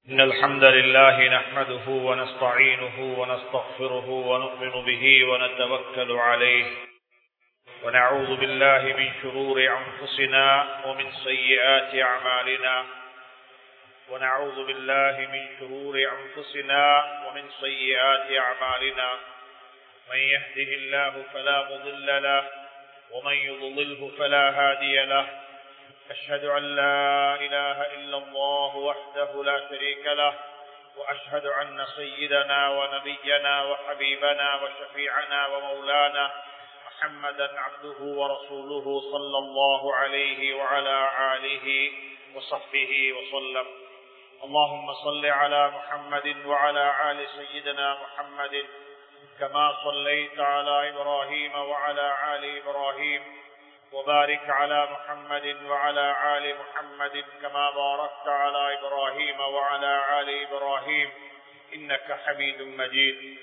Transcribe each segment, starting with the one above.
إن الحمد لله نحمده ونستعينه ونستغفره ونؤمن به ونتوكل عليه ونعوذ بالله من شرور أنفسنا ومن سيئات أعمالنا ونعوذ بالله من شرور أنفسنا ومن سيئات أعمالنا من يهده الله فلا مضل له ومن يضلله فلا هادي له أشهد أن لا إله إلا الله وحده لا شريك له وأشهد أن سيدنا ونبينا وحبيبنا وشفيعنا ومولانا محمدا عبده ورسوله صلى الله عليه وعلى آله وصحبه وسلم. اللهم صل على محمد وعلى آل سيدنا محمد كما صليت على إبراهيم وعلى آل إبراهيم وبارك على محمد وعلى آل محمد كما باركت على إبراهيم وعلى آل إبراهيم إنك حميد مجيد.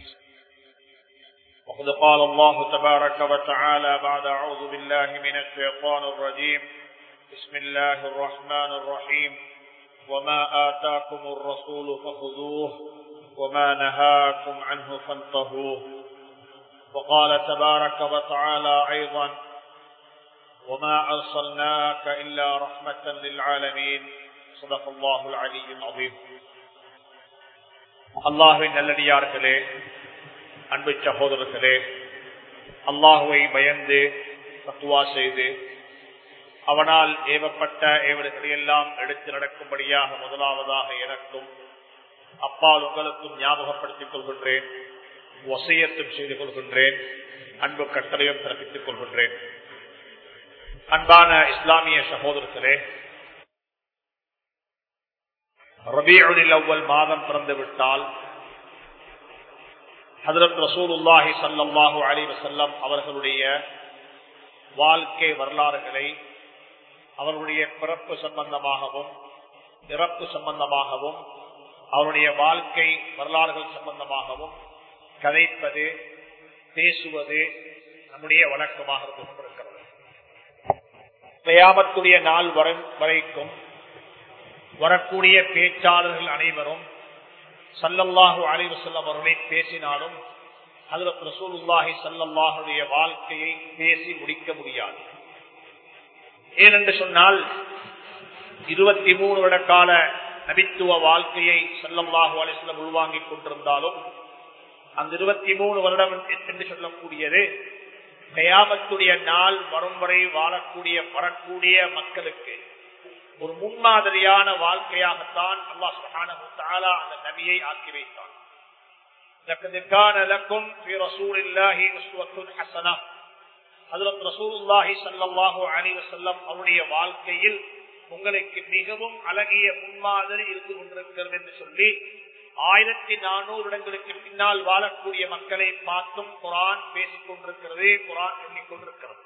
وقد قال الله تبارك وتعالى بعد أعوذ بالله من الشيطان الرجيم بسم الله الرحمن الرحيم وما آتاكم الرسول فخذوه وما نهاكم عنه فانتهوا. وقال تبارك وتعالى أيضا وما أرسلناك إلا رحمة للعالمين. صدق الله العلي العظيم. அல்லாஹ்வின் நல்லடியார்களே, அன்பு சகோதரர்களே, அல்லாஹ்வை பயந்து தக்வா செய்து அவனால் ஏவப்பட்ட ஏவல்களை எல்லாம் எடுத்து நடக்கும்படியாக முதலாவதாக எனக்கும் அப்பால் உங்களுக்கும் ஞாபகப்படுத்திக் கொள்கின்றேன், வசியத்தும் செய்து கொள்கின்றேன், அன்பு கட்டளையும் பிறப்பித்துக் கொள்கின்றேன். அன்பான இஸ்லாமிய சகோதரர்களே, ரபீஉல் அவ்வல் மாதம் பிறந்துவிட்டால் ஹஜ்ரத் ரசூலுல்லாஹி ஸல்லல்லாஹு அலைஹி வஸல்லம் அவர்களுடைய வாழ்க்கை வரலாறுகளை அவருடைய பிறப்பு சம்பந்தமாகவும் இறப்பு சம்பந்தமாகவும் அவருடைய வாழ்க்கை வரலாறுகள் சம்பந்தமாகவும் கதைப்பது பேசுவது நம்முடைய வழக்கமாக இருந்து கொண்டிருக்கிறது. கியாமத்துடைய நாள் வரைக்கும் வரக்கூடிய பேச்சாளர்கள் அனைவரும் ஸல்லல்லாஹு அலைஹி வஸல்லம் அவர்களை பேசினாலும் ஹஜ்ரத் ரசூலுல்லாஹி ஸல்லல்லாஹு அலைஹி வாழ்க்கையை பேசி முடிக்க முடியாது. ஏனென்று சொன்னால் 23 வருட கால நபித்துவ வாழ்க்கையை ஸல்லல்லாஹு அலைஹி வஸல்லம் உள்வாங்கிக் கொண்டிருந்தாலும் அந்த 23 வருடம் என்று சொல்லக்கூடியது கியாமத்துடைய நாள் வரும் வரை வாழக்கூடிய வரக்கூடிய மக்களுக்கு ஒரு முன்மாதிரியான வாழ்க்கையாகத்தான் அல்லாஹ் சுப்ஹானஹு வ தஆலா அந்த நபியை ஆக்கி வைத்தார். லக்கத் கான லக்கும் ஃபீ ரசூலில்லாஹி உஸ்வத்துன் ஹஸனஹ். ஹஜ்ரத் ரசூலுல்லாஹி ஸல்லல்லாஹு அலைஹி வஸல்லம் அவருடைய வாழ்க்கையில் உங்களுக்கு மிகவும் அழகிய முன்மாதிரி இருந்து கொண்டிருக்கிறது என்று சொல்லி 1400 வருடங்களுக்கு பின்னால் வாழக்கூடிய மக்களை பார்த்தும் குர்ஆன் பேசிக் கொண்டிருக்கிறது, குர்ஆன் சொல்லிக் கொண்டிருக்கிறது.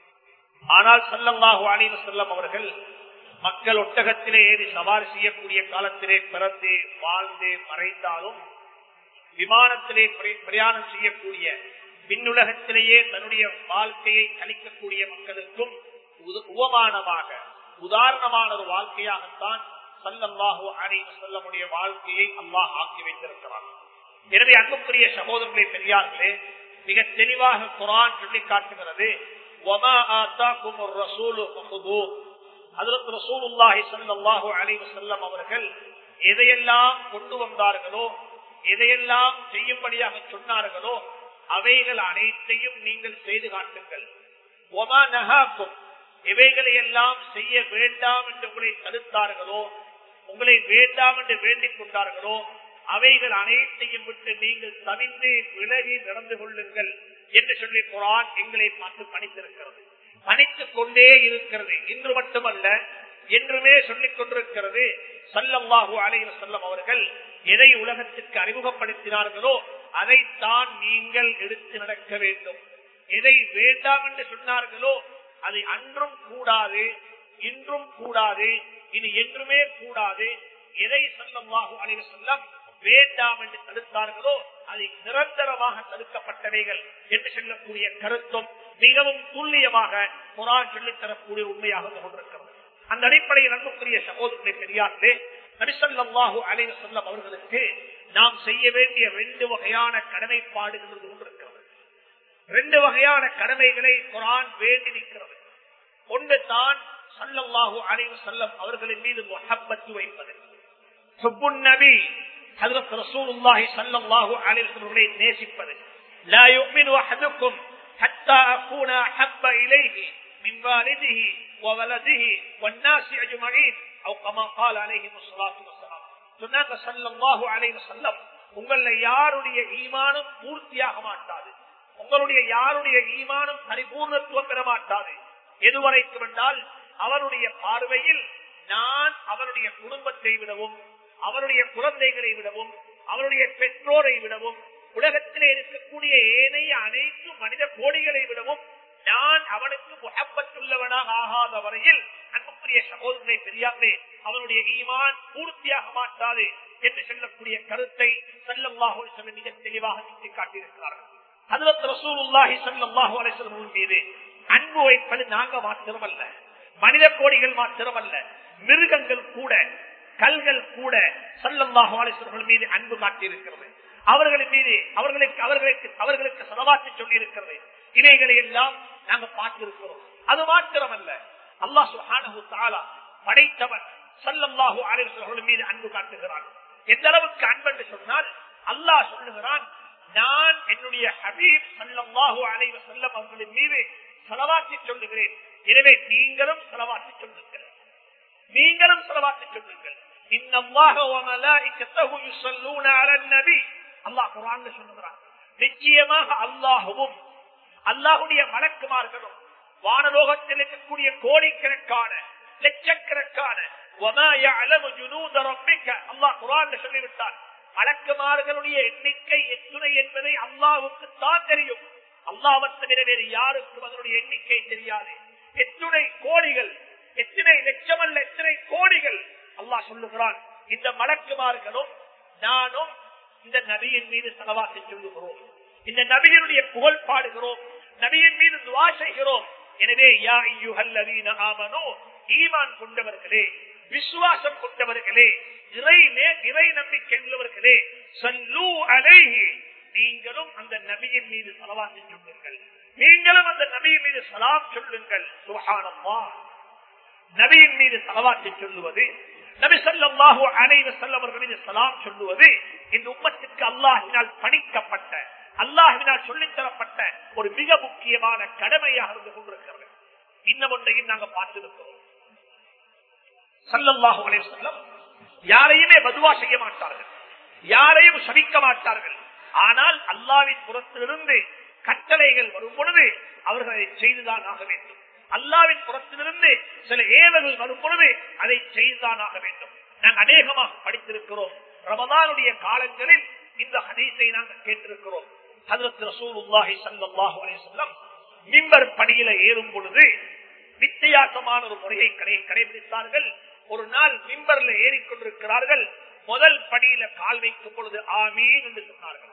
ஆனால் ஸல்லல்லாஹு அலைஹி வஸல்லம் அவர்கள் மக்கள் ஒட்டகத்திலே ஏறி சவாரி செய்யக்கூடிய காலத்திலே பிறந்து வாழ்ந்து மறைந்தாலும் விமானத்திலே பிரயாணம் செய்யக்கூடிய விண்ணுலகத்திலேயே தன்னுடைய வாழ்க்கையை கழிக்கக்கூடிய மக்களுக்கும் உபமானமாக உதாரணமான ஒரு வாழ்க்கையாகத்தான் ஸல்லல்லாஹு அலைஹி வஸல்லமுடைய வாழ்க்கையை அல்லாஹ் ஆக்கி வைத்திருக்கிறார். எனவே அன்புக்குரிய சகோதரர்களே, பெரியார்களே, மிக தெளிவாக குர்ஆன் சொல்லி காட்டுகிறது, வமா ஆதாகுமுர் ரசூலு ஃபகுதூஹ். ஹஜ்ரத் ரசூலுல்லாஹி ஸல்லல்லாஹு அலைஹி வஸல்லம் அவர்கள் எதையெல்லாம் கொண்டு வந்தார்களோ, எதையெல்லாம் செய்யும்படியாக சொன்னார்களோ அவைகள் அனைத்தையும் நீங்கள் செய்து காட்டுங்கள். வமா நஹாக்கும், எவைகளை எல்லாம் செய்ய வேண்டாம் என்று உங்களை தடுத்தார்களோ, உங்களை வேண்டாம் என்று வேண்டிக் கொண்டார்களோ அவைகள் அனைத்தையும் விட்டு நீங்கள் தவிர்த்து விலகி நடந்து கொள்ளுங்கள் என்று சொல்லி குர்ஆன் எங்களை பார்த்து பணித்திருக்கிறது, பணித்துக் கொண்டே இருக்கிறது. இன்று மட்டுமல்ல, என்றுமே சொல்லிக் கொண்டிருக்கிறது. ஸல்லல்லாஹு அலைஹி வஸல்லம் அவர்கள் எதை உலகத்திற்கு அறிமுகப்படுத்தினார்களோ அதைத்தான் நீங்கள் எடுத்து நடக்க வேண்டும். எதை வேண்டாம் என்று சொன்னார்களோ அதை அன்றும் கூடாது, இன்றும் கூடாது, இனி என்றுமே கூடாது. எதை ஸல்லல்லாஹு அலைஹி வஸல்லம் வேண்டாம் என்று தடுத்தார்களோ அதை நிரந்தரமாக தடுக்கப்பட்டவைகள் என்று சொல்லக்கூடிய கருத்தும் மிகவும் துல்லியமாக குர்ஆன் சொல்லித் தரக்கூடிய உண்மையாக கொண்டிருக்கிறது. அந்த அடிப்படையில் அன்புக்குரிய சகோதரர்களே, பெரியார்களே, நபி ஸல்லல்லாஹு அலைஹி வஸல்லம் அவர்களுக்கு நாம் செய்ய வேண்டிய 2 வகையான கடமைப்பாடுகள் இருந்து கொண்டிருக்கிறது. 2 வகையான கடமைகளை குர்ஆன் வேண்டி நிற்கிறது. ஒன்று தான் ஸல்லல்லாஹு அலைஹி வஸல்லம் அவர்களின் மீது முஹப்பத் வைப்பது. ஹுப்புன் நபி ஹஜ்ரத் ரசூலுல்லாஹி ஸல்லல்லாஹு அலைஹி வஸல்லம் நேசிப்பது. லா யுமினு அஹதுக்கும் ஹத்தா அகூன அஹப்ப இலைஹி மின் வாலிதிஹி வ வலதிஹி வன் நாஸி அஜ்மஈன் அவ் கமா قال عليه الصلاه والسلام. சொன்னாங்க ஸல்லல்லாஹு அலைஹி வஸல்லம், உங்கள யாருடைய ஈமானும் பூர்த்தியாக மாட்டாது, உங்களுடைய யாருடைய ஈமானும் பரிபூர்ணத்துவம் பெற மாட்டாது. எதுவரைக்கும் என்றால் அவருடைய பார்வையில் நான் அவருடைய குடும்பத்தை விடவும், அவருடைய குழந்தைகளை விடவும், அவருடைய பெற்றோரை விடவும், உலகத்திலே இருக்கக்கூடிய ஏனைய அனைத்து மனித கோடிகளை விடவும் நான் அவனுக்கு முஹப்பத்துள்ளவனாக ஆகாத வரையில் அன்புக்குரிய சகோதரனை பெரியார்களே அவனுடைய ஈமான் பூர்த்தியாக மாட்டாது என்று சொல்லக்கூடிய கருத்தை ஸல்லல்லாஹு அலைஹி வஸல்லம் மிக தெளிவாக சுட்டிக்காட்டியிருக்கிறார்கள். ஹஜ்ரத் ரசூலுல்லாஹி ஸல்லல்லாஹு அலைஹி வஸல்லம் மீது அன்பு வைப்பது நாங்க மாத்திரமல்ல, மனித கோடிகள் மாத்திரமல்ல, மிருகங்கள் கூட, கல்கள் கூட ஸல்லல்லாஹு அலைஹி வஸல்லம் மீது அன்பு காட்டியிருக்கிறது. அவர்களின் மீது அவர்களுக்கு ஸலவாத் சொல்லி இருக்கிறது. இவைகளை எல்லாம் நாங்க பார்த்திருக்கிறோம். அது மாத்திரமல்ல, அல்லாஹ் சுப்ஹானஹு வ தஆலா படைத்தவன் ஸல்லல்லாஹு அலைஹி வஸல்லம் மீது அன்பு காட்டுகிறான். எந்த அளவுக்கு அன்பு என்று சொன்னால் அல்லாஹ் சொல்லுகிறான், நான் என்னுடைய ஹபீப் ஸல்லல்லாஹு அலைஹி வஸல்லம் அவர்களின் மீது ஸலவாத் சொல்லுகிறேன், எனவே நீங்களும் ஸலவாத் சொல்லுங்கள், நீங்களும் ஸலவாத் சொல்லுங்கள். இன்னல்லாஹ வ மலாயிகத்தஹு யுஸல்லூன அலன் நபி. அல்லாஹ் குர்ஆன்ல சொல்லுகிறான், நிச்சயமாக அல்லாஹ்வும் அல்லாஹ்வுடைய மலக்குமார்களும் வானலோகத்தில் இருக்கக்கூடிய கோடிக்கணக்கான லட்சக்கணக்கான வமா யஅலமு ஜுனூத ரப்பிக அல்லாஹ் குர்ஆன்ல சொல்லிவிட்டான். மலக்குமார்களுடைய எண்ணிக்கை எத்தனை என்பதை அல்லாஹ்வுக்கு தான் தெரியும். அல்லாஹ்வை தவிர வேறு யாருக்கும் அதனுடைய எண்ணிக்கை தெரியாது. எத்தனை கோடிகள், எத்தனை லட்சம் அல்ல, எத்தனை கோடிகள். அல்லாஹ் சொல்லுகிறான், இந்த மலக்குமார்களும் நானும் இந்த நபியின் மீது ஸலவாத் சொல்லுகிறோம், இந்த நபியினுடைய புகழ் பாடுகிறோம், நபியின் மீது துஆ செய்கிறோம். எனவே யா அய்யுஹல்லதீன ஆமனூ, ஈமான் கொண்டவர்களே, விசுவாசம் கொண்டவர்களே, இறை நம்பிக்கை உள்ளவர்களே, ஸல்லூ அலைஹி, நீங்களும் அந்த நபியின் மீது ஸலவாத் சொல்லுங்கள், நீங்களும் அந்த நபியின் மீது ஸலாம் சொல்லுங்கள். சுப்ஹானல்லாஹ். நபியின் மீது ஸலவாத் சொல்லுவது, நபி ஸல்லல்லாஹு அலைஹி வஸல்லம் அவர்கள் மீது ஸலாம் சொல்லுவது இந்த உம்மத்துக்கு அல்லாஹ்வினால் பணிக்கப்பட்ட, அல்லாஹ்வினால் சொல்லித் தரப்பட்ட ஒரு மிக முக்கியமான கடமையாக இருந்து கொண்டிருக்கிறது. இன்னும் ஒன்றையும் நாங்கள் பார்த்திருக்கிறோம். ஸல்லல்லாஹு அலைஹி வஸல்லம் யாரையுமே பதுவா செய்ய மாட்டார்கள், யாரையும் சபிக்க மாட்டார்கள். ஆனால் அல்லாஹ்வின் புறத்திலிருந்து கட்டளைகள் வரும் பொழுது அவர்களை செய்துதான் ஆக வேண்டும். அல்லாஹ்வின் புறத்திலிருந்து சில ஏவல்கள் வரும் பொழுது அதை செய்துதான் ஆக வேண்டும். நாங்கள் அநேகமாக படித்திருக்கிறோம். ரமதானுடைய காலங்களில் இந்த ஹதீஸை நாங்கள் கேட்டிருக்கிறோம். ஹஜ்ரத் ரசூலுல்லாஹி ஸல்லல்லாஹு அலைஹி வஸல்லம் மிம்பர் படியில ஏறும் பொழுது வித்தியாசமான ஒரு முறையை கடைபிடித்தார்கள். ஒரு நாள் மிம்பர்ல ஏறிக்கொண்டிருக்கிறார்கள். முதல் படியில கால் வைக்கும் பொழுது ஆமீன் என்று சொன்னார்கள்.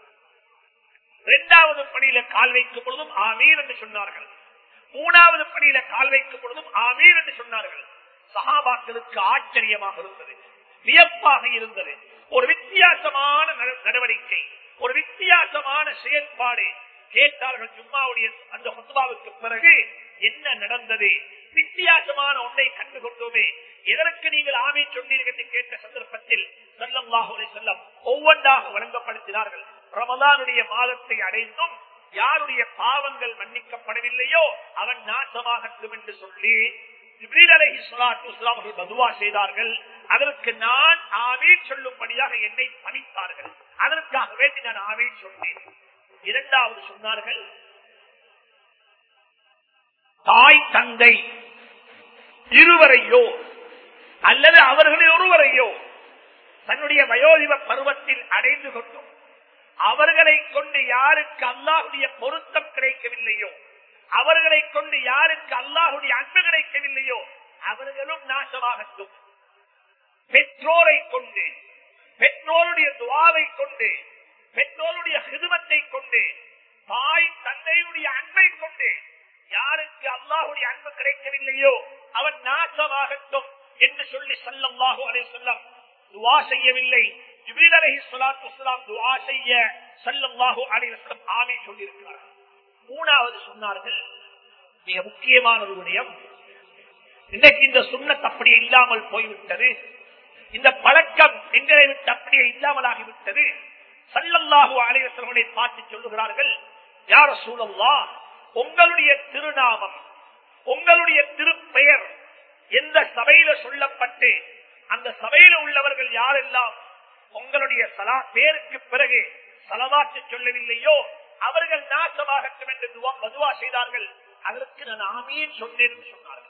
2வது படியில கால் வைக்கும் பொழுதும் ஆமீன் என்று சொன்னார்கள். 3வது படியில கால் வைக்கும் பொழுதும் ஆமீன் என்று சொன்னார்கள். சஹாபாக்களுக்கு ஆச்சரியமாக இருந்தது, வியப்பாக இருந்தது. ஒரு வித்தியாசமான நடவடிக்கை, ஒரு வித்தியாசமான செயல்பாடு. கேட்டார்கள் ஜும்மாவுடைய அந்த ஹுத்பாவுக்கு பிறகு என்ன நடந்தது, வித்தியாசமான ஒன்றை கண்டுகொண்டோமே, எதற்கு நீங்கள் ஆமீன் சொன்னீர்கள் என்று கேட்ட சந்தர்ப்பத்தில் ஸல்லல்லாஹு அலைஹி வஸல்லம் ஒவ்வொன்றாக வழங்கப்படுத்தினார்கள். ரமலானுடைய மாதத்தை அடைந்தும் யாருடைய பாவங்கள் மன்னிக்கப்படவில்லையோ அவன் நாசமாகட்டும் என்று சொல்லி ஜிப்ரீல் அலைஹிஸ்ஸலாத்து வஸ்ஸலாம் அவர்கள் பதுவா செய்தார்கள். அதற்கு நான் ஆமீன் சொல்லும்படியாக என்னை பணித்தார்கள். அதற்காக வேண்டி நான் ஆமீன் சொன்னேன். 2வது சொன்னார்கள், தாய் தந்தை இருவரையோ அல்லது அவர்களில் ஒருவரையோ தன்னுடைய வயோதிப பருவத்தில் அடைந்து கொண்டும் அவர்களை கொண்டு யாருக்கு அல்லாஹ்வுடைய பொருத்தம் கிடைக்கவில்லையோ, அவர்களை கொண்டு யாருக்கு அல்லாஹ்வுடைய அன்பு கிடைக்கவில்லையோ அவர்களும் நாசமாகட்டும். பெற்றோரை கொண்டு, பெற்றோருடைய துஆவை கொண்டு, பெற்றோருடைய ஹிதுமத்தை கொண்டு, தாய் தந்தையுடைய அன்பை கொண்டு யாருக்கு அல்லாஹ்வுடைய அன்பு கிடைக்கவில்லையோ அவன் நாசமாகட்டும் என்று சொல்லி ஸல்லல்லாஹு அலைஹி வஸல்லம் துஆ செய்யவில்லை. ஜிப்ரீல் அலைஹிஸ்ஸலாத்து வஸ்ஸலாம் துஆ செய்ய ஸல்லல்லாஹு அலைஹி வஸல்லம் ஆமீன் சொல்லியிருக்கிறார்கள். மூணாவது சொன்னார்கள், மிக முக்கியமான ஒரு விடயம், இன்னைக்கு இந்த சுன்னத் அப்படியே இல்லாமல் போய்விட்டது, இந்த பழக்கம் எங்களை விட்டு அப்படியே இல்லாமலாகிவிட்டது. ஸல்லல்லாஹு அலைஹி வஸல்லம் பார்த்து சொல்லுகிறார்கள், யா ரசூலல்லாஹ், உங்களுடைய திருநாமம், உங்களுடைய திருப்பெயர் எந்த சபையில சொல்லப்பட்டு அந்த சபையில உள்ளவர்கள் யாரெல்லாம் உங்களுடைய பேருக்கு பிறகு ஸலவாத் சொல்லவில்லையோ அவர்கள் நாசமாகட்டும் என்று துஆ செய்தார்கள். அதற்கு நான் ஆமீன் சொன்னேன் என்று சொன்னார்கள்.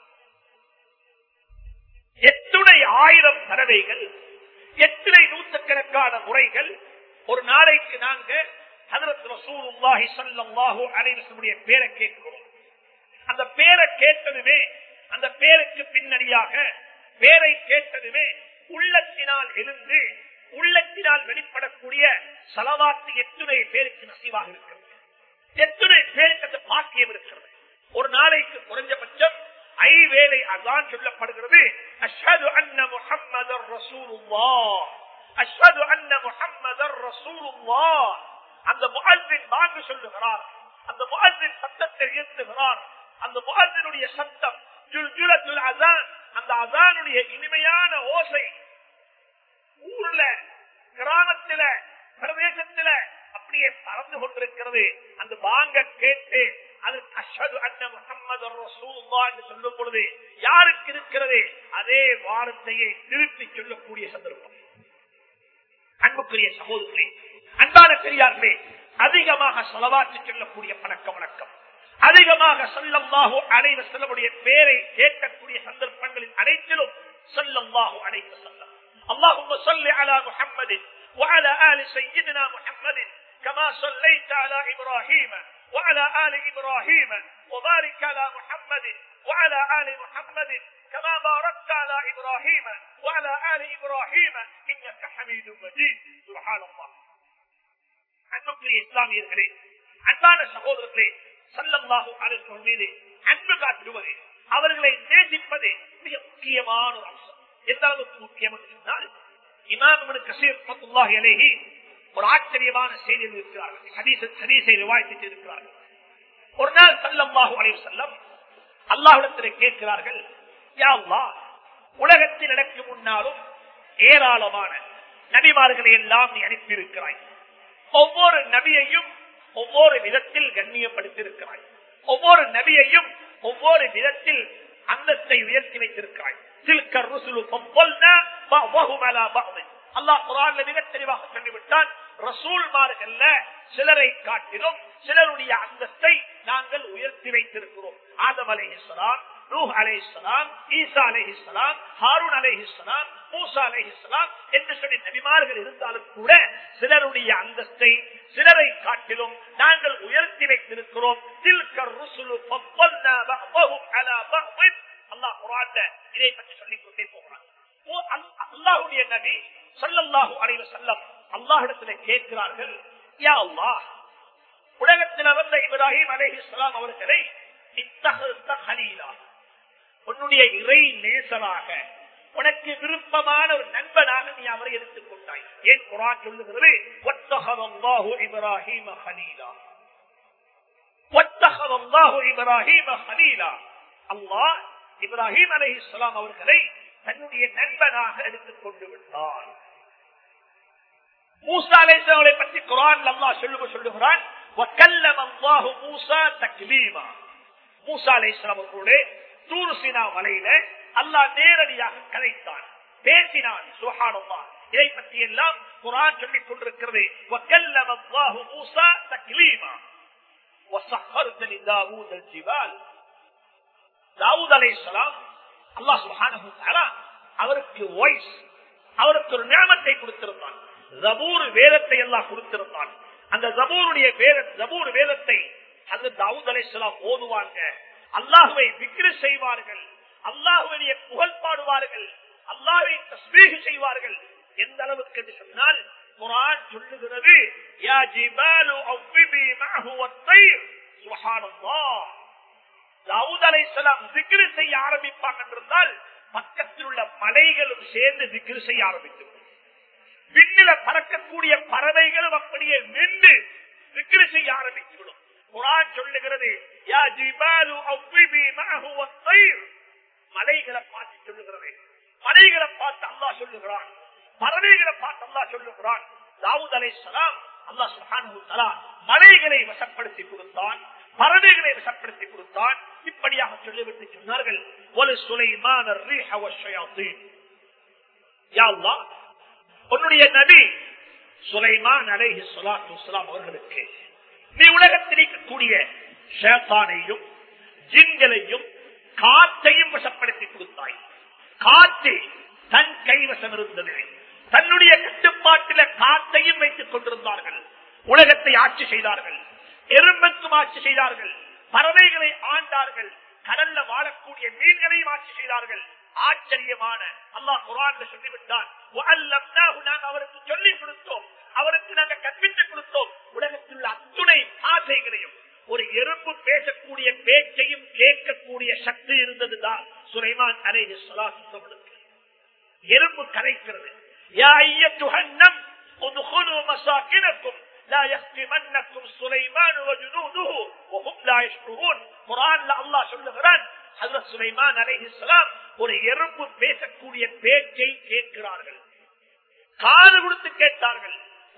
எத்துணை ஆயிரம் தடவைகள், எத்தனை நூற்றுக்கணக்கான முறைகள் ஒரு நாளைக்கு நாங்க ஹஜ்ரத் ரசூலுல்லாஹி ஸல்லல்லாஹு அலைஹி வஸல்லம் பேரை கேட்கிறோம். அந்த பேரை கேட்டதுமே, அந்த பேருக்கு பின்னணியாக பேரை கேட்டதுமே உள்ளத்தினால் எழுந்து உள்ளத்தினால் வெளிப்படக்கூடிய ஸலவாத் எத்துணை பேருக்கு நசீவாக இருக்கிறது, எத்துணை பேருக்கு அந்த பாக்கியம் இருக்கிறது. ஒரு நாளைக்கு குறைஞ்சபட்சம் 5 வேளை அதான் சொல்லப்படுகிறது. அஷ்ஹது அன்ன முஹம்மதர் ரசூலுல்லாஹ், அஷ்ஹது அன்ன முஹம்மதர் ரசூலுல்லாஹ். அந்த முஅஸ்ஸின் பாங்கு சொல்லுகிறார், அந்த முஅஸ்ஸின் சத்தத்தை உயர்த்துகிறார். அந்த முஅஸ்ஸினுடைய சத்தம் ஜுல்ஜுலத்துல் அஸான், அந்த அஸானுடைய இனிமையான ஓசை ஊர்ல, கிராமத்தில, பிரதேசத்தில அப்படியே பறந்து கொண்டிருக்கிறது. அந்த பாங்க கேட்டு அது அஷ்ஹது அன்ன முஹம்மதர் ரசூலுல்லாஹ் என்று சொல்லும் பொழுது யாருக்கு இருக்கிறது அதே வார்த்தையை திருப்பி சொல்லக்கூடிய சந்தர்ப்பம். அன்புக்குரிய சகோதரர்களே, அன்பான பெரியார்களே, அதிகமாக ஸலவாத் சொல்லக்கூடிய பழக்க வழக்கம், அதிகமாக ஸல்லல்லாஹு அலைஹி வஸல்லம் பேரை கேட்கக்கூடிய சந்தர்ப்பங்களில் அனைத்திலும் ஸல்லல்லாஹு அலைஹி வஸல்லம், அல்லாஹும்ம ஸல்லி அலா முஹம்மதின் وعلى آل سيدنا محمد كما صليت على إبراهيم وعلى آل إبراهيم وبارك على محمد وعلى آل محمد كما باركت على إبراهيم وعلى آل إبراهيم إنك حميد مجيد. سبحان الله. அன்புக்குரிய இஸ்லாமியர்களே, அன்பான சகோதரர்களே, ஸல்லல்லாஹு அலைஹி வஸல்லம் மீது அன்பு காட்டுவது, அவர்களை நேசிப்பது மிக முக்கியமான ஒரு அம்சம். எந்த அளவுக்கு முக்கியம் என்று சொன்னால், இமாம் இப்னு கஸீர் ரஹ்மத்துல்லாஹி அலைஹி ஒரு ஆச்சரியமான செய்தியில் இருக்கிறார்கள், ஹதீஸை ரிவாயத் இருக்கிறார்கள். ஒரு நாள் ஸல்லல்லாஹு அலைஹி வஸல்லம் அல்லாஹ்விடத்தில் கேட்கிறார்கள், யா அல்லாஹ், உலகத்தில் எனக்கு முன்னாலும் ஏராளமான நபிமார்களை எல்லாம் நீ அனுப்பியிருக்கிறாய், ஒவ்வொரு நபியையும் ஒவ்வொரு விதத்தில் கண்ணியப்படுத்தியிருக்கிறாய், ஒவ்வொரு நபியையும் ஒவ்வொரு விதத்தில் அந்தஸ்தை உயர்த்தி வைத்திருக்கிறாய். அல்லாஹ் குர்ஆன்ல மிக தெளிவாக சொல்லிவிட்டான், ரசூல்மார்கள்ல சிலரை காட்டிலும் சிலருடைய அந்தஸ்தை நாங்கள் உயர்த்தி வைத்திருக்கிறோம். ஆதம் அலைஹிஸ்ஸலாம், நூஹ் அலைஹிஸ்ஸலாம், ஈசா அலைஹிஸ்ஸலாம், ஹாரூன் அலைஹிஸ்ஸலாம், மூசா அலைஹிஸ்ஸலாம் என்று சொல்லி நபிமார்கள் இருந்தாலும் கூட சிலருடைய அந்தஸ்தை சிலரை காட்டிலும் நாங்கள் உயர்த்தி வைத்திருக்கிறோம். அல்லாஹ் குர்ஆன்ல இதை பற்றி சொல்லிக் கொண்டே போகிறார். அல்லாஹ்வுடைய நபி ஸல்லல்லாஹு அலைஹி வஸல்லம் அல்லாஹ்விடத்தில் கேட்கிறார்கள், யா அல்லாஹ், உலகத்தில் வந்த இப்ராஹிம் அலைஹிஸ்ஸலாம் அவர்களை இத்தஹத கலீலா, உன்னுடைய இறை நேசராக, உனக்கு விருப்பமான ஒரு நண்பனாக நீ அவரை எடுத்துக் கொண்டாய். ஏன் குர்ஆன் சொல்லுகிறது, வத்தஹதல்லாஹு இப்ராஹீம கலீலா, வத்தஹதல்லாஹு இப்ராஹீம கலீலா. அல்லாஹ் இப்ராஹிம் அலைஹிஸ்ஸலாம் அவர்களை தன்னுடைய நண்பனாக எடுத்துக் கொண்டு விட்டார். மூசா அலைஹிஸ்ஸலாமை பற்றி குர்ஆன்ல அல்லாஹ் சொல்லுகிறான், வகல்லம அல்லாஹு மூசா தக்லீமா. மூசா அலைஹிஸ்ஸலாம் அவர்களோடு தூர் சீனா மலையில அல்லாஹ் நேரடியாக கதைத்தான், பேசினான். சுப்ஹானல்லாஹ். இதை பற்றி எல்லாம் குர்ஆன் சொல்லிக் கொண்டிருக்கிறது. வகல்லம அல்லாஹு மூசா தக்லீமா வஸஹர்த லிதாவூத் அல்-ஜிபால். தாவூத் அலைஹிஸ்ஸலாம் அல்லாஹ் சுப்ஹானஹு வ தஆலா அவருக்கு வாய்ஸ், அவருக்கு ஒரு நியமத்தை கொடுத்திருந்தான். ஜபூர் வேதத்தை எல்லாம் கொடுத்திருந்தான். அந்த ஜபூர் வேதத்தை அந்த தாவூத் அலைஹிஸ்ஸலாம் ஓதுவாங்க, அல்லாஹ்வை விக்ர் செய்வார்கள், அல்லாஹ்வுடைய புகழ் பாடுவார்கள், அல்லாஹ்வை தஸ்பீஹ் செய்வார்கள். எந்த அளவுக்கு என்று சொன்னால் குர்ஆன் சொல்லுகிறது, யா ஜிபாலு அவ்விபி மஅஹு வத்-தைர். சுப்ஹானல்லாஹ். தாவூத் அலைஹிஸ்ஸலாம் விக்ர் செய்ய ஆரம்பிப்பாங்க என்றால் பக்கத்தில் உள்ள மலைகளும் சேர்ந்து விக்ர் செய்ய ஆரம்பிக்கும். விண்ணில பறக்கக்கூடிய பறவைகளும் அப்படியே நின்று விக்கிரி செய்ய ஆரம்பித்துவிடும். குர்ஆன் சொல்லுகிறது, யா ஜிபாலு அவ்விபி மஅஹு வத்தைர். மலைகளை பார்த்து சொல்லுகிறது, மலைகளை பார்த்து அல்லாஹ் சொல்லுகிறான், பறவைகளை பார்த்து அல்லாஹ் சொல்லுகிறான். தாவூத் அலைஹிஸ்ஸலாம் அல்லாஹ் சுப்ஹானஹு வ தஆலா மலைகளை வசப்படுத்தி கொடுத்தான், பறவைகளை வசப்படுத்தி கொடுத்தான். இப்படியாக சொல்லிவிட்டு சொன்னார்கள், வலு சுலைமான الريح والشياطين. யா அல்லாஹ், உன்னுடைய நபி சுலைமான் அலைஹிஸ்ஸலாத்து வஸ்ஸலாம் அவர்களுக்கு நீ உலகத்தில் இருக்கக்கூடிய ஷைத்தானையும் ஜின்களையும் காற்றையும் வசப்படுத்தி கொடுத்தாய். காற்று தன் கைவசம் இருந்தது, தன்னுடைய கட்டுப்பாட்டில காற்றையும் வைத்துக் கொண்டிருந்தார்கள். உலகத்தை ஆட்சி செய்தார்கள், எறும்புக்கும் ஆட்சி செய்தார்கள், பறவைகளை ஆண்டார்கள், கடல்ல வாழக்கூடிய மீன்களையும் ஆட்சி செய்தார்கள். ஆச்சரியமான அல்லாஹ் குர்ஆன்ல சொல்லிவிட்டான், நாங்கள் அவருக்கு சொல்லிக் கொடுத்தோம், அவருக்கு நாங்கள் கற்பித்துக் கொடுத்தோம். உலகத்தில் உள்ள அத்துணை ஆசைகளையும், ஒரு எறும்பு பேசக்கூடிய பேச்சையும் கேட்கக்கூடிய சக்தி இருந்ததுதான் சுலைமான் அலைஹிஸ்ஸலாத்து வஸ்ஸலாம். எறும்பு கரைக்கிறது, யா அய்யத்துஹன்-நம் உத்குலு மசாகினக்கும் லா யஹ்திமன்னக்கும் சுலைமான் வஜுனூதுஹு வஹும் லா யஷ்உரூன். குர்ஆன்ல அல்லாஹ் சொல்லுகிறான், ஹஜ்ரத் சுலைமான் அலைஹிஸ்ஸலாம் ஒரு எறும்பு பேசக்கூடிய பேச்சை கேட்கிறார்கள், காது கொடுத்து கேட்டார்கள்.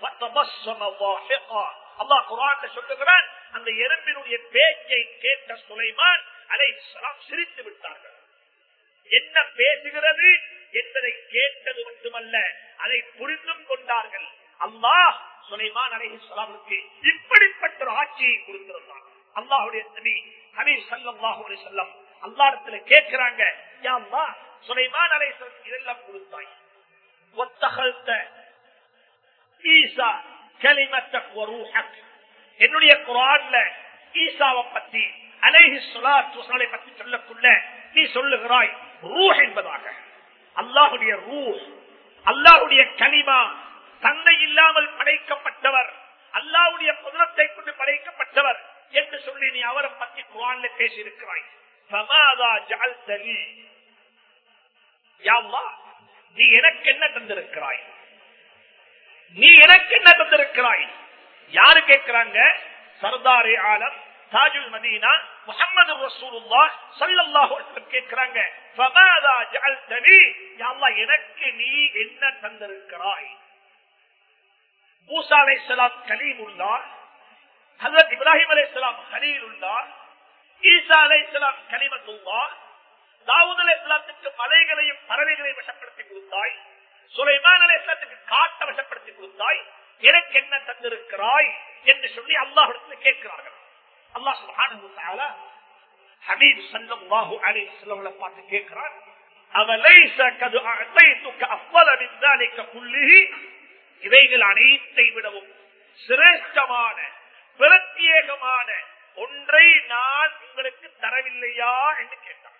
அல்லாஹ் குர்ஆன்ல சொல்லுகிறான், அந்த எறும்பினுடைய பேச்சை கேட்ட சுலைமான் அலைஹிஸ்ஸலாம் சிரித்து விட்டார்கள். என்ன பேசுகிறது என்பதை கேட்டது மட்டுமல்ல, அதை புரிந்தும் கொண்டார்கள். அல்லாஹ் சுலைமான் அலைஹிஸ்ஸலாமுக்கு இப்படிப்பட்ட ஒரு ஆட்சியை கொடுத்திருந்தான். அல்லாஹ்வுடைய நபி ஹபீப் ஸல்லல்லாஹு அலைஹி வஸல்லம் அல்லாஹ்விடத்துல கேட்கிறாங்க, யா அல்லாஹ், சுலைமான் அலைஹிஸ்ஸலாம் இதெல்லாம் கொடுத்தாய், வத்தகல்த ஈசா கலிமத்தக் வ ரூஹக். என்னுடைய குர்ஆன்ல ஈசாவை பத்தி அலைஹிஸ்ஸலாத்து வஸலாம் பத்தி சொல்லக்குள்ள நீ சொல்லுகிறாய் ரூஹ் என்பதாக. அல்லாஹ்வுடைய ரூஹ், அல்லாஹ்வுடைய கலிமா, தந்தை இல்லாமல் படைக்கப்பட்டவர், அல்லாஹ்வுடைய குதிரத்தை கொண்டு படைக்கப்பட்டவர் என்று சொல்லி நீ அவரை பற்றி குர்ஆன்ல பேசி இருக்கிறாய். ஃபமாதா ஜஅல்தலி, யா அல்லாஹ், நீ எனக்கு என்ன தந்திருக்கிறாய், நீ எனக்கு என்ன தந்திருக்கிறாய்? யாரு கேட்கிறாங்க? சர்தாரே ஆலம் தாஜுல் மதீனா முஹம்மது ரசூலுல்லாஹ் ஸல்லல்லாஹு அலைஹி வஸல்லம் கேட்கிறாங்க, ஃபமாதா ஜஅல்தனி, யா அல்லாஹ், எனக்கு நீ என்ன தந்திருக்கிறாய்? மூசா அலைஹிஸ்ஸலாம் கலீமுல்லாஹ், ஹஜ்ரத் இப்ராஹிம் அலைஹிஸ்ஸலாம் கலீலுல்லாஹ், ஈசா அலைஹிஸ்ஸலாம் கலிமத்துல்லாஹ், தாவூத் அலைஹிஸ்ஸலாத்துக்கு மலைகளையும் பறவைகளையும் வசப்படுத்தி கொடுத்தாய், சுலைமான் அலைஹிஸ்ஸலாத்துக்கு காட்டை வசப்படுத்தி கொடுத்தாய், எனக்கு என்ன தந்திருக்கிறாய் என்று சொல்லி அல்லாஹ்விடத்தில் கேட்கிறார்கள். அல்லாஹ் சுப்ஹானஹு வ தஆலா ஹபீப் ஸல்லல்லாஹு அலைஹி வஸல்லம் பார்த்து கேட்கிறார், அவலைஸ கது அஅதைதுக அஃضل من ذلك كله, இவைகள் அனைத்தை விடவும் சிரேஷ்டமான பிரத்யேகமான ஒன்றை நான் உங்களுக்கு தரவில்லையா என்று கேட்டார்.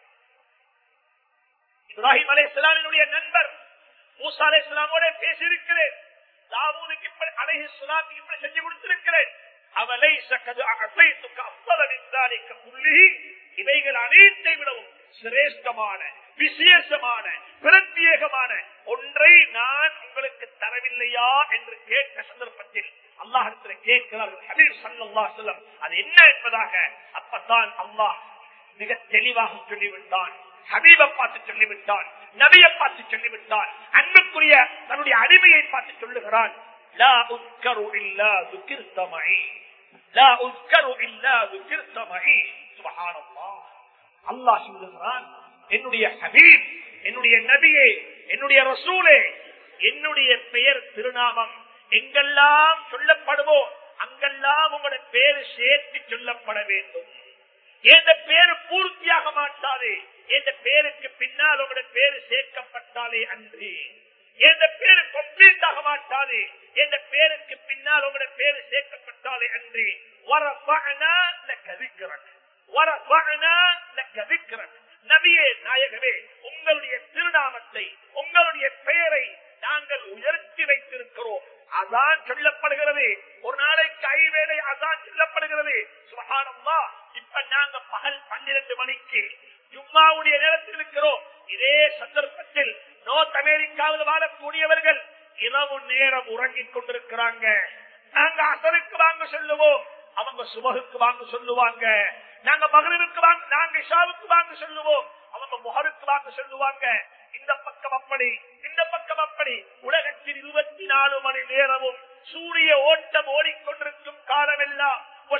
இப்ராஹிம் அலைஹிஸ்ஸலாமுடைய நண்பர் மூசா அலைஹிஸ்ஸலாமோட பேசியிருக்கிறேன், தாவூதுக்கு இப்படி அலைஹிஸ்ஸலாத்துக்கு இப்படி செஞ்சு கொடுத்திருக்கிறேன். அவலைஸ கது அஅதைதுக அஃضل من ذلك كله, இவைகள் அனைத்தை விடவும் சிரேஷ்டமான விசேஷமான பிரத்யேகமான ஒன்றை நான் உங்களுக்கு தரவில்லையா என்று கேட்ட சந்தர்ப்பத்தில் அல்லாஹ்விடத்தில் கேட்கிறார்கள் ஹபீப் ஸல்லல்லாஹு அலைஹி வஸல்லம், அது என்ன என்பதாக. அப்பதான் அல்லாஹ் மிக தெளிவாக சொல்லிவிட்டான், ஹபீபை பார்த்து சொல்லிவிட்டான், நபியை பார்த்து சொல்லிவிட்டான், அன்புக்குரிய தன்னுடைய அடிமையை பார்த்து சொல்லுகிறான், லா உஸ்கரு இல்லா ذكرت معي, லா உஸ்கரு இல்லா ذكرت معي. சுப்ஹானல்லாஹ், அல்லாஹ் சொல்லுகிறான், என்னுடைய ஹபீப், என்னுடைய நபியே, என்னுடைய ரசூலே, என்னுடைய பெயர் திருநாமம் எங்கெல்லாம் சொல்லப்படுவோ அங்கெல்லாம் உங்களுடைய பேரு சேர்த்து சொல்லப்பட வேண்டும். எந்த பேரு பூர்த்தியாக மாட்டாதே, எந்த பேருக்கு பின்னால் உங்களுடைய பேரு சேர்க்கப்பட்டாலே அன்றி, எந்த பேரு கம்ப்ளீட் ஆக மாட்டாதே, எந்த பேருக்கு பின்னால் உங்களுடைய பேரு சேர்க்கப்பட்டாலே அன்றி. வரஃபஅனா லக ذிக்ரக், வரஃபஅனா லக ذிக்ரக். நபியே, நாயகமே, உங்களுடைய திருநாமத்தை, உங்களுடைய பெயரை நாங்கள் உயர்த்தி வைத்திருக்கிறோம். அதான் சொல்லப்படுகிறது, ஒரு நாளைக்கு 5 வேளை அதான் சொல்லப்படுகிறது. சுப்ஹானல்லாஹ், இப்ப நாங்க பகல் 12 மணிக்கு ஜும்மாவுடைய நேரத்தில் இருக்கிறோம். இதே சந்தர்ப்பத்தில் நோர்த் அமெரிக்காவில் வாழக்கூடியவர்கள் இரவு நேரம் உறங்கிக் கொண்டிருக்கிறாங்க. நாங்க அசருக்கு வாங்க சொல்லுவோம், அவங்க சுபகுக்கு வாங்க சொல்லுவாங்க. நாங்க மகரிபுக்கு வாங்க, நாங்க இஷாவுக்கு வாங்க சொல்லுவோம், அவங்க முஹருக்கு வாங்க சொல்லுவாங்க. இந்த பக்கம் அப்படி, இந்த பக்கம் அப்படி. உலகத்தில் 24 மணி நேரமும் சூரிய ஓட்டம் ஓடிக்கொண்டிருக்கும் காலமெல்லாம்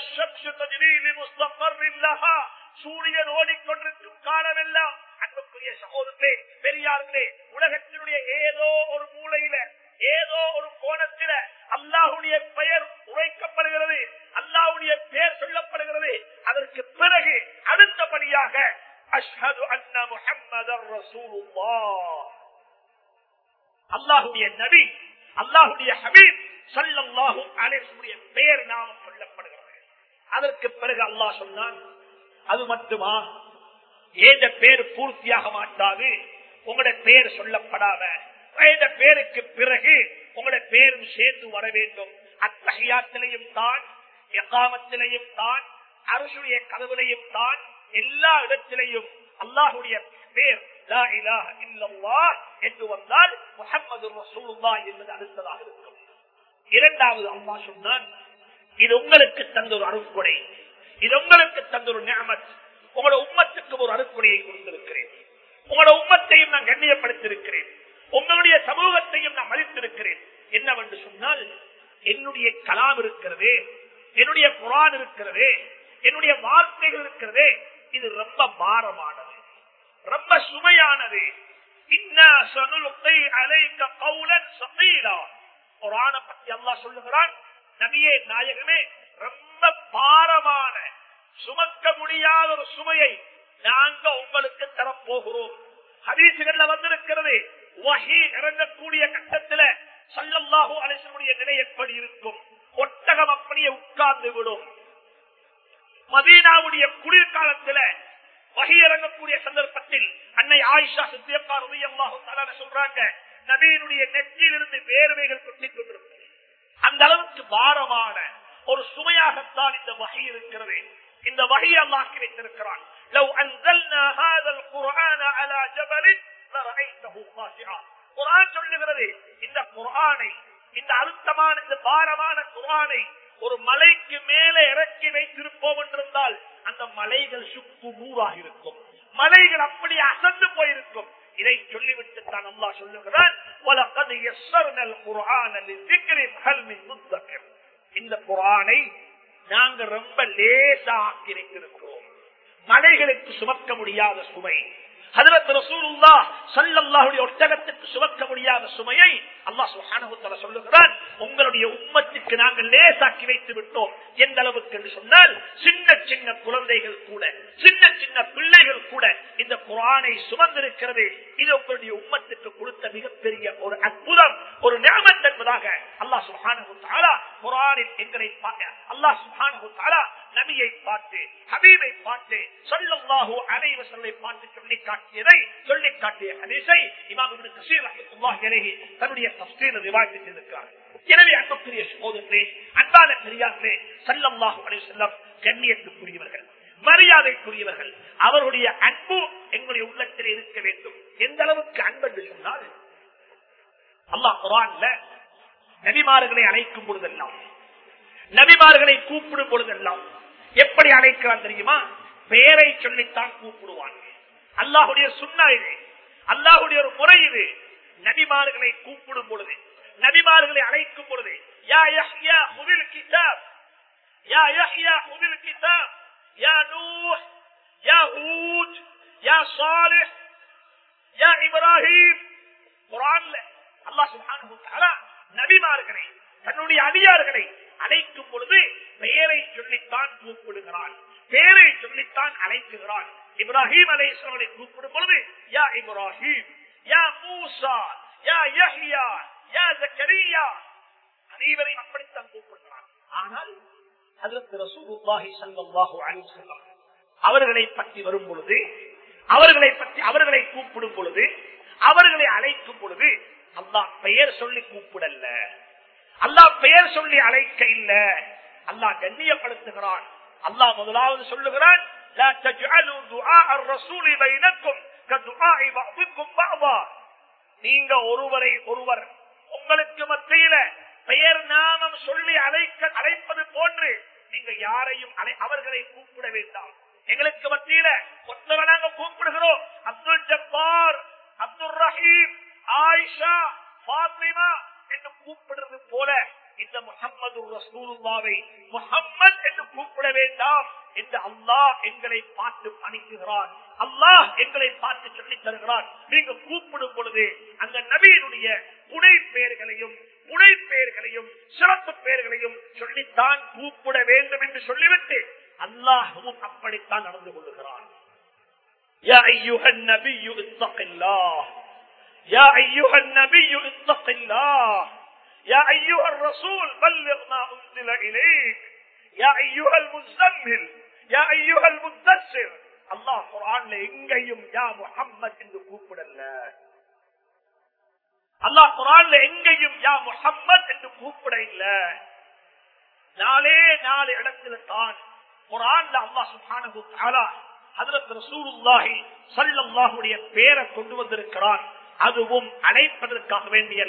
சூரியன் ஓடிக்கொண்டிருக்கும் காலமெல்லாம் அன்புக்குரிய சகோதரர்களே, பெரியார்களே, உலகத்தினுடைய ஏதோ ஒரு மூலையில, ஏதோ ஒரு கோணத்தில அல்லாஹ்வுடைய பெயர் உரைக்கப்படுகிறது, அல்லாஹ்வுடைய பெயர் சொல்லப்படுகிறது. அதற்கு பிறகு அடுத்தபடியாக அஷ்ஹது அன்ன முஹம்மதர் ரசூலுல்லாஹ், அல்லாஹ்வுடைய நபி, அல்லாஹ்வுடைய ஹபீப் ஸல்லல்லாஹு அலைஹி வஸல்லம் பெயர் நாமம் சொல்லப்படுகிறது. அதற்கு பிறகு அல்லாஹ் சொன்னான், அது மட்டுமா, ஏத பேர் பூர்த்தியாக மாட்டாது, உங்களுடைய பேர் சொல்லப்படாத இந்த பேருக்கு பிறகு உங்களுடைய பேரும் சேர்ந்து வர வேண்டும். அத்தஹியாத்திலையும் தான், இகாமத்திலையும் தான், அர்ஷுடைய கதவிலையும் தான், எல்லா இடத்திலையும் அல்லாஹ்வுடைய பேர் லா இலாஹ இல்லல்லாஹ் என்று வந்தால் முஹம்மது ரசூலுல்லாஹ் என்பது அடுத்ததாக இருக்கும். இரண்டாவது அல்லாஹ் சொன்னான், இது உங்களுக்கு தந்த ஒரு அருட்கொடை, இது உங்களுக்கு தந்த ஒரு நிஅமத். உங்களோட உம்மத்துக்கு ஒரு அருட்கொடையை கொடுத்திருக்கிறேன், உங்களோட உம்மத்தையும் நான் கண்ணியப்படுத்திருக்கிறேன், உங்களுடைய சமூகத்தையும் நான் மதித்திருக்கிறேன். என்னவென்று சொன்னால், என்னுடைய கலாம் இருக்கிறது, என்னுடைய குர்ஆன் இருக்கிறது, என்னுடைய வார்த்தைகள் இருக்கிறது, இது ரொம்ப பாரமானது, ரொம்ப சுமையானது. இன்னா சனுல்கி அலைக கௌலன் ஸகீலா. குர்ஆனை பத்தி அல்லாஹ் சொல்லுகிறான், நபியே நாயகமே, ரொம்ப பாரமான, சுமக்க முடியாத ஒரு சுமையை நாங்க உங்களுக்கு தரப்போகிறோம். ஹதீசுகள்ல வந்திருக்கிறது, வஹீ இறங்கக்கூடிய கட்டத்துல ஸல்லல்லாஹு அலைஹி வஸல்லம் நிலை எப்படி இருக்கும்? ஒட்டகம் அப்படியே உட்கார்ந்து விடும். மதீனாவுடைய குளிர்காலத்துல வஹீ இறங்கக்கூடிய சந்தர்ப்பத்தில் அன்னை ஆயிஷா சித்தியக்கா ரலியல்லாஹு தஆலா சொல்றாங்க, நபியினுடைய நெற்றியிலிருந்து வேர்வைகள் கொட்டிக் கொண்டிருக்கும். அந்த அளவுக்கு பாரமான ஒரு சுமையாகத்தான் இந்த வஹீ இருக்கிறது. இந்த வஹீ அல்லாஹ் வைத்திருக்கிறான். லவ் அன்ஸல்னா ஹாதல் குர்ஆன அலா ஜபலின் லரஐதஹு காஷிஆ. குர்ஆன் சொல்லுகிறது, இந்த குர்ஆனை, இந்த அழுத்தமான, இந்த பாரமான குர்ஆனை ஒரு மலைக்கு மேலே இறக்கி வைத்திருப்போம் என்றிருந்தால் அந்த மலைகள் சுக்கு நூறாக இருக்கும், மலைகள் அப்படி அசந்து போயிருக்கும். இதை சொல்லிவிட்டு தான் அல்லாஹ் சொல்லுகிறான், வலகத் யஸ்ஸர்னல் குர்ஆன லிذிக்ரி ஃபஹல் மின் முத்தகிர். இந்த குர்ஆனை நாங்க ரொம்ப லேசா ஆக்கி வைத்திருக்கிறோம். மலைகளுக்கு சுமக்க முடியாத சுமை, ஹஜ்ரத் ரசூலுல்லாஹ் ஸல்லல்லாஹு அலைஹி ஒட்டகத்துக்கு சுமக்க முடியாத சுமையை அல்லாஹ் சுப்ஹானஹு வ தஆலா சொல்லுகிறான், உங்களுடைய உம்மத்துக்கு நாங்கள் லேசாக்கி வைத்து விட்டோம். எந்த அளவுக்கு என்று சொன்னால், சின்ன சின்ன குழந்தைகள் கூட, சின்ன சின்ன பிள்ளைகள் கூட இந்த குர்ஆனை சுமந்திருக்கிறது. இது உங்களுடைய உம்மத்துக்கு கொடுத்த மிகப்பெரிய ஒரு அற்புதம், ஒரு நிஅமத் என்பதாக அல்லாஹ் சுப்ஹானஹு வ தஆலா குர்ஆனில் எங்களை அல்லாஹ் சுப்ஹானஹு வ தஆலா நபியை பார்த்து, ஹபீபை பார்த்து, ஸல்லல்லாஹு அலைஹி வஸல்லம் பார்த்து சொல்லி காட்டிய ஹதீஸை இமாம் இப்னு கஸீர் ரஹ்மத்துல்லாஹி அலைஹி தன்னுடைய தஃப்ஸீரில் ரிவாயத் செய்திருக்கிறார். எனவே அன்புக்குரிய சகோதரர்களே, அன்பான பெரியார்களே, ஸல்லல்லாஹு அலைஹி வஸல்லம் கண்ணியத்துக்குரியவர்கள், மரியாதைக்குரியவர்கள். அவருடைய அன்பு எங்களுடைய உள்ளத்தில் இருக்க வேண்டும். எந்த அளவுக்கு அன்பு என்று சொன்னால், அல்லாஹ் குர்ஆன்ல நபிமார்களை அழைக்கும் பொழுதெல்லாம், நபிமார்களை கூப்பிடும் பொழுதெல்லாம் எப்படி அழைக்கிறான் தெரியுமா? பெயரை சொல்லித்தான் கூப்பிடுவான். அல்லாஹுடைய சுன்னா இது, அல்லாஹுடைய ஒரு முறை இது. நபிமார்களை கூப்பிடும் பொழுது, நபிமார்களை அழைக்கும் பொழுது, யா யஹ்யா ஹுதில் கிதாப், யா யஹ்யா ஹுதில் கிதாப், யா நூஹ், யா ஹூத், யா சாலிஹ், யா இப்ராஹிம். குர்ஆன்ல அல்லாஹ் சுப்ஹானஹு வ தஆலா நபிமார்களை, தன்னுடைய அடியார்களை அழைக்கும் பொழுது பெயரை சொல்லித்தான் கூப்பிடுகிறான், பெயரை சொல்லித்தான் அழைக்குகிறான். இப்ராஹிம் அலைஹிஸ்ஸலாமை கூப்பிடும் பொழுது யா இப்ராஹிம், யா மூசா, யா யஹ்யா, யா ஜக்கரியா, அனைவரையும் அப்படித்தான் கூப்பிடுகிறான். ஆனால் ஹஜ்ரத் ரசூலுல்லாஹி ஸல்லல்லாஹு அலைஹி வஸல்லம் அவர்களை பற்றி வரும் பொழுது, அவர்களை கூப்பிடும் பொழுது, அவர்களை அழைக்கும் பொழுது அல்லாஹ் பெயர் சொல்லி கூப்பிடல்ல, அல்லாஹ் பெயர் சொல்லி அழைக்க இல்ல, அல்லாஹ் கண்ணியப்படுத்துகிறான். அல்லாஹ் முதலாவது சொல்லுகிறான், லா தஜ்அலு துஆ الرسول بينكم كدعاء بعضكم بعضا. நீங்க ஒருவரை ஒருவர் உங்களுக்கு மத்தியில பெயர் நாமம் சொல்லி அழைப்பது போன்று நீங்க யாரையும் அவர்களை கூப்பிட வேண்டாம். எங்களுக்கு மத்தியில ஒருத்தரை நாங்க கூப்பிடுகிறோம், அப்துல் ஜப்பார், அப்துல் ரஹீம், ஆயிஷா, பாத்திமா என்று கூப்பிடுறது போல இந்த முஹம்மது ரசூலுல்லாஹ்வை முஹம்மத் என்று கூப்பிட வேண்டாம் என்று அல்லாஹ் எங்களை பார்த்து பணிக்குகிறான். அல்லாஹ் எங்களை பார்த்து சொல்லித் தருகிறான். நீங்க கூப்பிடும் பொழுது அந்த நபியினுடைய புனை பெயர்களையும் சிறப்பு பெயர்களையும் சொல்லித்தான் கூப்பிட வேண்டும் என்று சொல்லிவிட்டு அல்லாஹ்வும் அப்படித்தான் நடந்து கொள்ளுகிறான். யா அய்யுஹன் நபியு இத்தகில்லாஹ், யா அய்யுஹன் நபியு இத்தகில்லாஹ், யா அய்யுஹர் ரசூல் பல்லிக் மா உன்சில இலைக், யா அய்யுஹல் முஸம்மில், யா அய்யுஹல் முத்தஸ்ஸிர். அல்லாஹ் குர்ஆன்ல எங்கேயும் யா முஹம்மத் என்று கூப்பிடல. அல்லாஹ் குர்ஆன்ல எங்கேயும் யா முஹம்மத் என்று கூப்பிட இல்ல. நாலு இடத்துல தான் குர்ஆன்ல அல்லாஹ் சுப்ஹானஹு வ தஆலா ஹஜ்ரத் ரசூலுல்லாஹி ஸல்லல்லாஹு அலைஹி பேரை கொண்டு வந்திருக்கிறான். அதுவும் அழைப்பதற்காக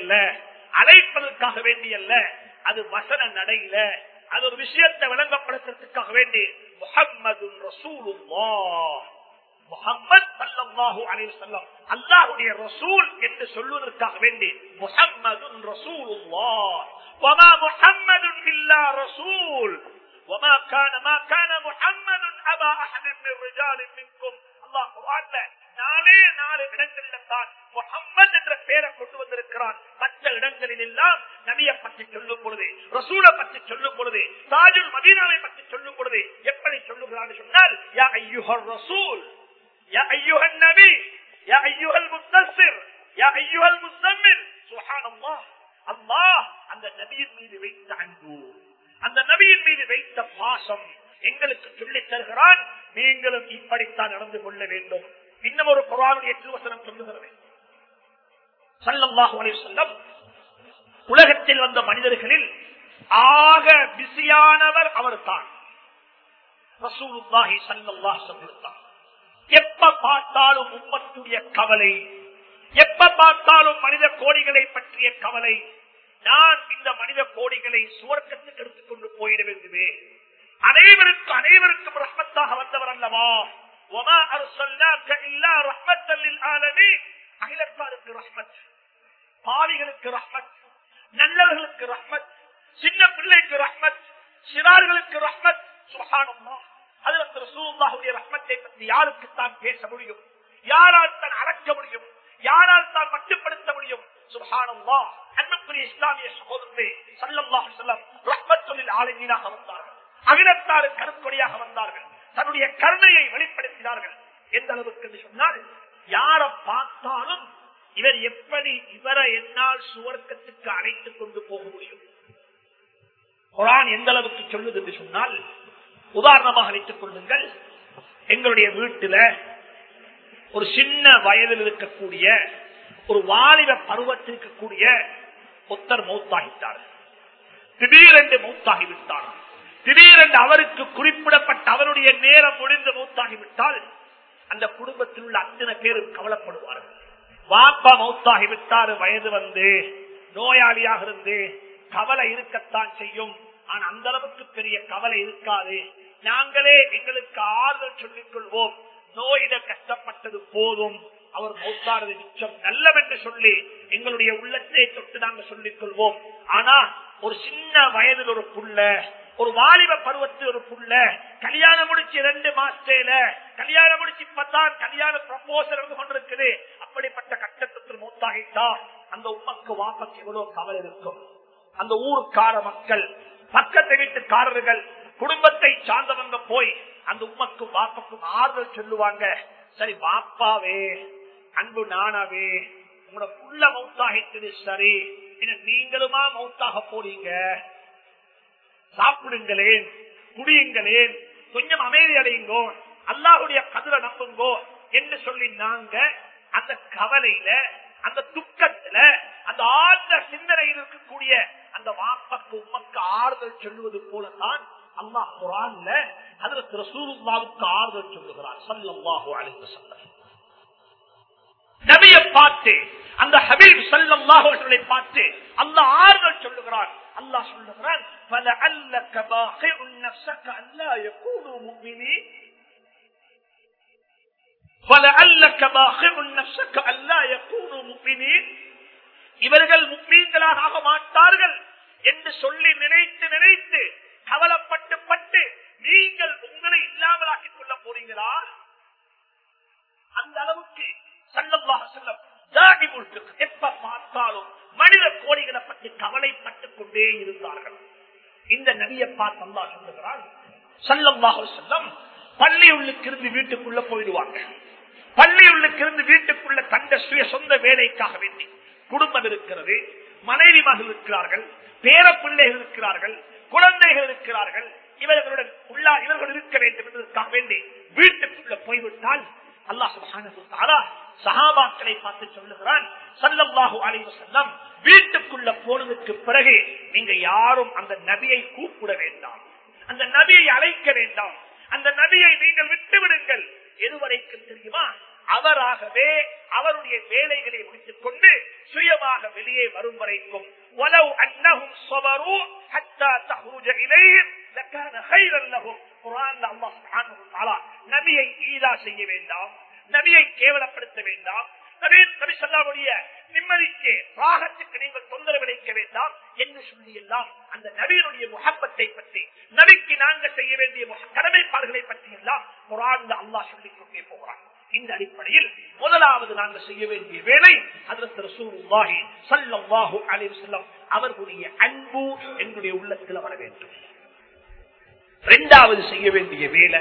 வேண்டியல்ல, அது வசன நடையில, அது ஒரு விஷயத்தை விளங்கப்படுத்துறதுக்காக வேண்டி முஹம்மதுன் ரசூலுல்லாஹ், முஹம்மத் ஸல்லல்லாஹு அலைஹி வஸல்லம் அல்லாஹ்வுடைய ரசூல் என்று சொல்வதற்காக வேண்டி முஹம்மதுன் ரசூலுல்லாஹ். வமா முஹம்மதுன் இல்லா ரசூல் وما كان محمد ابا احد من الرجال منكم. அல்லாஹ் குர்ஆன்ல நாலு இடங்களில் தான் முஹம்மத் என்ற பெயரை கொண்டு வந்திருக்கிறான். மற்ற இடங்களில் எல்லாம் நபியை பற்றி சொல்லும் பொழுது, ரசூலை பற்றி சொல்லும் பொழுது, தாஜுல் மதீனாவை பற்றி சொல்லும் பொழுது எப்படி சொல்லுகிறான் சொன்னால் யா அய்யுஹர் ரசூல், யா அய்யுஹன் நபி, யா அய்யுஹல் முத்தஸ்ஸிர், யா அய்யுஹல் முஸம்மில். சுப்ஹானல்லாஹ். அல்லாஹ் அந்த நபியின் மீது வைத்த அன்பு, அந்த நபியின் மீது வைத்த பாசம் எங்களுக்கு சொல்லித் தருகிறான். நீங்களும் இப்படித்தான் நடந்து கொள்ள வேண்டும். இன்னும் ஒரு குர்ஆனுடைய திருவசனம் சொல்லுகிறது, ஸல்லல்லாஹு அலைஹி வஸல்லம் உலகத்தில் வந்த மனிதர்களில் ஆக பிஸியானவர் அவர்தான். ரசூலுல்லாஹி ஸல்லல்லாஹு அலைஹி வஸல்லம் எப்ப பார்த்தாலும் உம்மத்துடைய கவலை, எப்ப பார்த்தாலும் மனித கோடிகளை பற்றிய கவலை. நான் இந்த மனித கோடிகளை சுவர்க்கத்துக்கு எடுத்துக்கொண்டு போயிட வேண்டுமே, அனைவருக்கும் ரஹ்மத்தாக வந்தவர் அல்லவா. வமா அர்ஸல்னாக இல்லா ரஹ்மத்தல் லில் ஆலமீன். அகிலத்தாருக்கு ரஹ்மத், பாவிகளுக்கு ரஹ்மத், நல்லவர்களுக்கு ரஹ்மத், சின்ன பிள்ளைக்கு ரஹ்மத், சிறார்களுக்கு ரஹ்மத். சுப்ஹானல்லாஹ். ஹஜ்ரத் ரசூலுல்லாஹ்வுடைய ரஹ்மத்தை பற்றி யாருக்கு தான் பேச முடியும்? யாரால் தான் அளக்க முடியும்? யாரால் தான் மட்டுப்படுத்த முடியும்? சுப்ஹானல்லாஹ். அன்புக்குரிய இஸ்லாமிய சகோதரர்களே, ஸல்லல்லாஹு அலைஹி வஸல்லம் ரஹ்மத்துல் லில் ஆலமீனாக வந்தார்கள். அகிலத்தாருக்கு கருப்பொழியாக வந்தார்கள். தன்னுடைய கருணையை வெளிப்படுத்தினார்கள். எந்த அளவுக்கு என்று சொன்னால், யாரை பார்த்தாலும் இவரை என்னால் சுவர்க்கத்துக்கு அழைத்துக் கொண்டு போக முடியும். குர்ஆன் எந்த அளவுக்கு சொல்லுது என்று சொன்னால், உதாரணமாக அழைத்துக் கொள்ளுங்கள். எங்களுடைய வீட்டில ஒரு சின்ன வயதில் இருக்கக்கூடிய ஒரு வாலிப பருவத்தில் இருக்கக்கூடிய ஒருத்தர் மௌத்தாகிட்டார். திடீரென்று மௌத்தாகிவிட்டார். திடீரென்று அவருக்கு குறிப்பிடப்பட்ட அவருடைய நேரம் முடிந்து மௌத்தாகிவிட்டால் அந்த குடும்பத்தில் உள்ள அத்தனை பேரும் கவலைப்படுவார்கள். வாப்பா மௌத்தாகிவிட்டார், வயது வந்து நோயாளியாக இருந்து கவலை இருக்கத்தான் செய்யும். ஆனா அந்த அளவுக்கு பெரிய கவலை இருக்காது. நாங்களே எங்களுக்கு ஆறுதல் சொல்லிக் கொள்வோம், நோயிட கஷ்டப்பட்டது போதும், அவர் மௌத்தானது நிச்சயம் நல்லவென்று சொல்லி எங்களுடைய உள்ளத்தை தொட்டு நாங்கள் சொல்லிக் கொள்வோம். ஆனா ஒரு சின்ன வயதில் ஒரு புள்ள, ஒரு வாலிப பருவத்தில் ஒரு புள்ள கல்யாணம் முடிச்சு 2 மாசத்துல கல்யாணம் முடிச்சு இப்பதான் கல்யாண ப்ரப்போசல் இருந்து கொண்டிருக்குது. அப்படிப்பட்ட கட்டத்தில் மௌத்தாகிட்டா அந்த உம்மக்கு வாப்பக்கு எவ்வளவு கவலை இருக்கும். அந்த ஊருக்கார மக்கள், பக்கத்து வீட்டுக்காரர்கள், குடும்பத்தை சார்ந்தவங்க போய் அந்த உம்மக்கும் வாப்பக்கும் ஆறுதல் சொல்லுவாங்க. சரி வாப்பாவே, அன்பு நானாவே, உங்களோட புள்ள மௌத்தாகிட்டது சரி, நீங்களுமா மௌத்தாக போறீங்க, சாப்பிடுங்களேன், குடியுங்களேன், கொஞ்சம் அமைதி அடையுங்கோ, அல்லாஹ்வுடைய கதிரை நம்புங்கோ என்று சொல்லி நாங்க அந்த கவலையில, அந்த துக்கத்துல, அந்த ஆழ்ந்த சிந்தனையில் இருக்கக்கூடிய அந்த வாப்பக்கு உம்மக்கு ஆறுதல் சொல்லுவது போலதான் அல்லாஹ் குர்ஆன்ல ஹஜ்ரத் ரசூலுல்லாஹ்வுக்கு ஆறுதல் சொல்லுகிறார் ஸல்லல்லாஹு அலைஹி வஸல்லம். நபி நபியை பார்த்து, அந்த ஹபீப் ஸல்லல்லாஹு அலைஹி வஸல்லம் பார்த்து அல்லாஹ் ஆறுதல் சொல்லுகிறான். அல்லாஹ் சொல்லுகிறான், فَلَعَلَّكَ بَاخِعٌ نَفْسَكَ أَلَّا يَكُونُوا مُؤْمِنِينَ فَلَعَلَّكَ بَاخِعٌ نَفْسَكَ أَلَّا يَكُونُوا مُؤْمِنِينَ இவர்கள் முஃமின்களாக ஆக மாட்டார்கள் என்று சொல்லி நினைத்து நினைத்து கவலைப்பட்டு நீங்கள் உங்களை இல்லாமலாக்கிக் கொள்ள போறீங்களா? அந்த அளவுக்கு ஸல்லல்லாஹு அலைஹி வஸல்லம் தாடிமுல் ஃபிக்ஹ் எப்ப பார்த்தாலும் மனித கோடிகளை பற்றி கவலைப்பட்டுக் கொண்டே இருந்தார்கள். இந்த நபியை பார்த்து அல்லாஹ் சொல்லுகிறான், ஸல்லல்லாஹு அலைஹி வஸல்லம் பள்ளி உள்ளுக்கிருந்து வீட்டுக்குள்ள போயிடுவாங்க. பள்ளி உள்ளுக்கிருந்து வீட்டுக்குள்ள தந்த சுய சொந்த வேலைக்காக வேண்டி குடும்பம் இருக்கிறது, மனைவிமார்கள் இருக்கிறார்கள், பேர பிள்ளைகள் இருக்கிறார்கள், குழந்தைகள் இருக்கிறார்கள். இவர்களுடன் இவர்கள் இருக்க வேண்டும் என்பதற்காக வேண்டி வீட்டுக்குள்ள போய்விட்டால் அல்லாஹ் சுப்ஹானஹு வ தஆலா சஹாபாக்களை பார்த்து சொல்லுகிறான், ஸல்லல்லாஹு அலைஹி வஸல்லம் வீட்டுக்குள்ள போனதுக்கு பிறகு நீங்க யாரும் அந்த நபியை கூப்பிட வேண்டாம், அந்த நபியை அழைக்க வேண்டாம், அந்த நபியை நீங்கள் விட்டுவிடுங்கள். எதுவரைக்கும் தெரியுமா? அவராகவே அவருடைய வேலைகளை முடித்துக் கொண்டு சுயமாக வெளியே வரும் வரைக்கும். வலவ் அன்னஹும் ஸபரு ஹத்தா தஹ்ருஜ இலைஹிம் லகான கைரன் லஹும். குர்ஆன்ல அல்லாஹ் சுப்ஹானஹு வ தஆலா நபியை ஈதா செய்ய வேண்டாம், நபியை கேவலப்படுத்த வேண்டாம், நபி ஸல்லல்லாஹுடைய நிம்மதிக்கு ராகத்துக்கு நீங்கள் தொந்தரவு விளைவிக்க வேண்டாம் என்று சொல்லி எல்லாம் அந்த நபியினுடைய முஹப்பத்தை பற்றி, நபிக்கு நாங்கள் செய்ய வேண்டிய கடமைப்பாடுகளை பற்றி எல்லாம் குர்ஆன்ல அல்லாஹ் சொல்லிக் கொண்டே போகிறான். இந்த அடிப்படையில் முதலாவது நாங்கள் செய்ய வேண்டிய வேலை ஹஜ்ரத் ரசூலுல்லாஹி ஸல்லல்லாஹு அலைஹி வஸல்லம் அவர்களுடைய அன்பு என்னுடைய உள்ளத்தில் வர வேண்டும். இரண்டாவது செய்ய வேண்டிய வேலை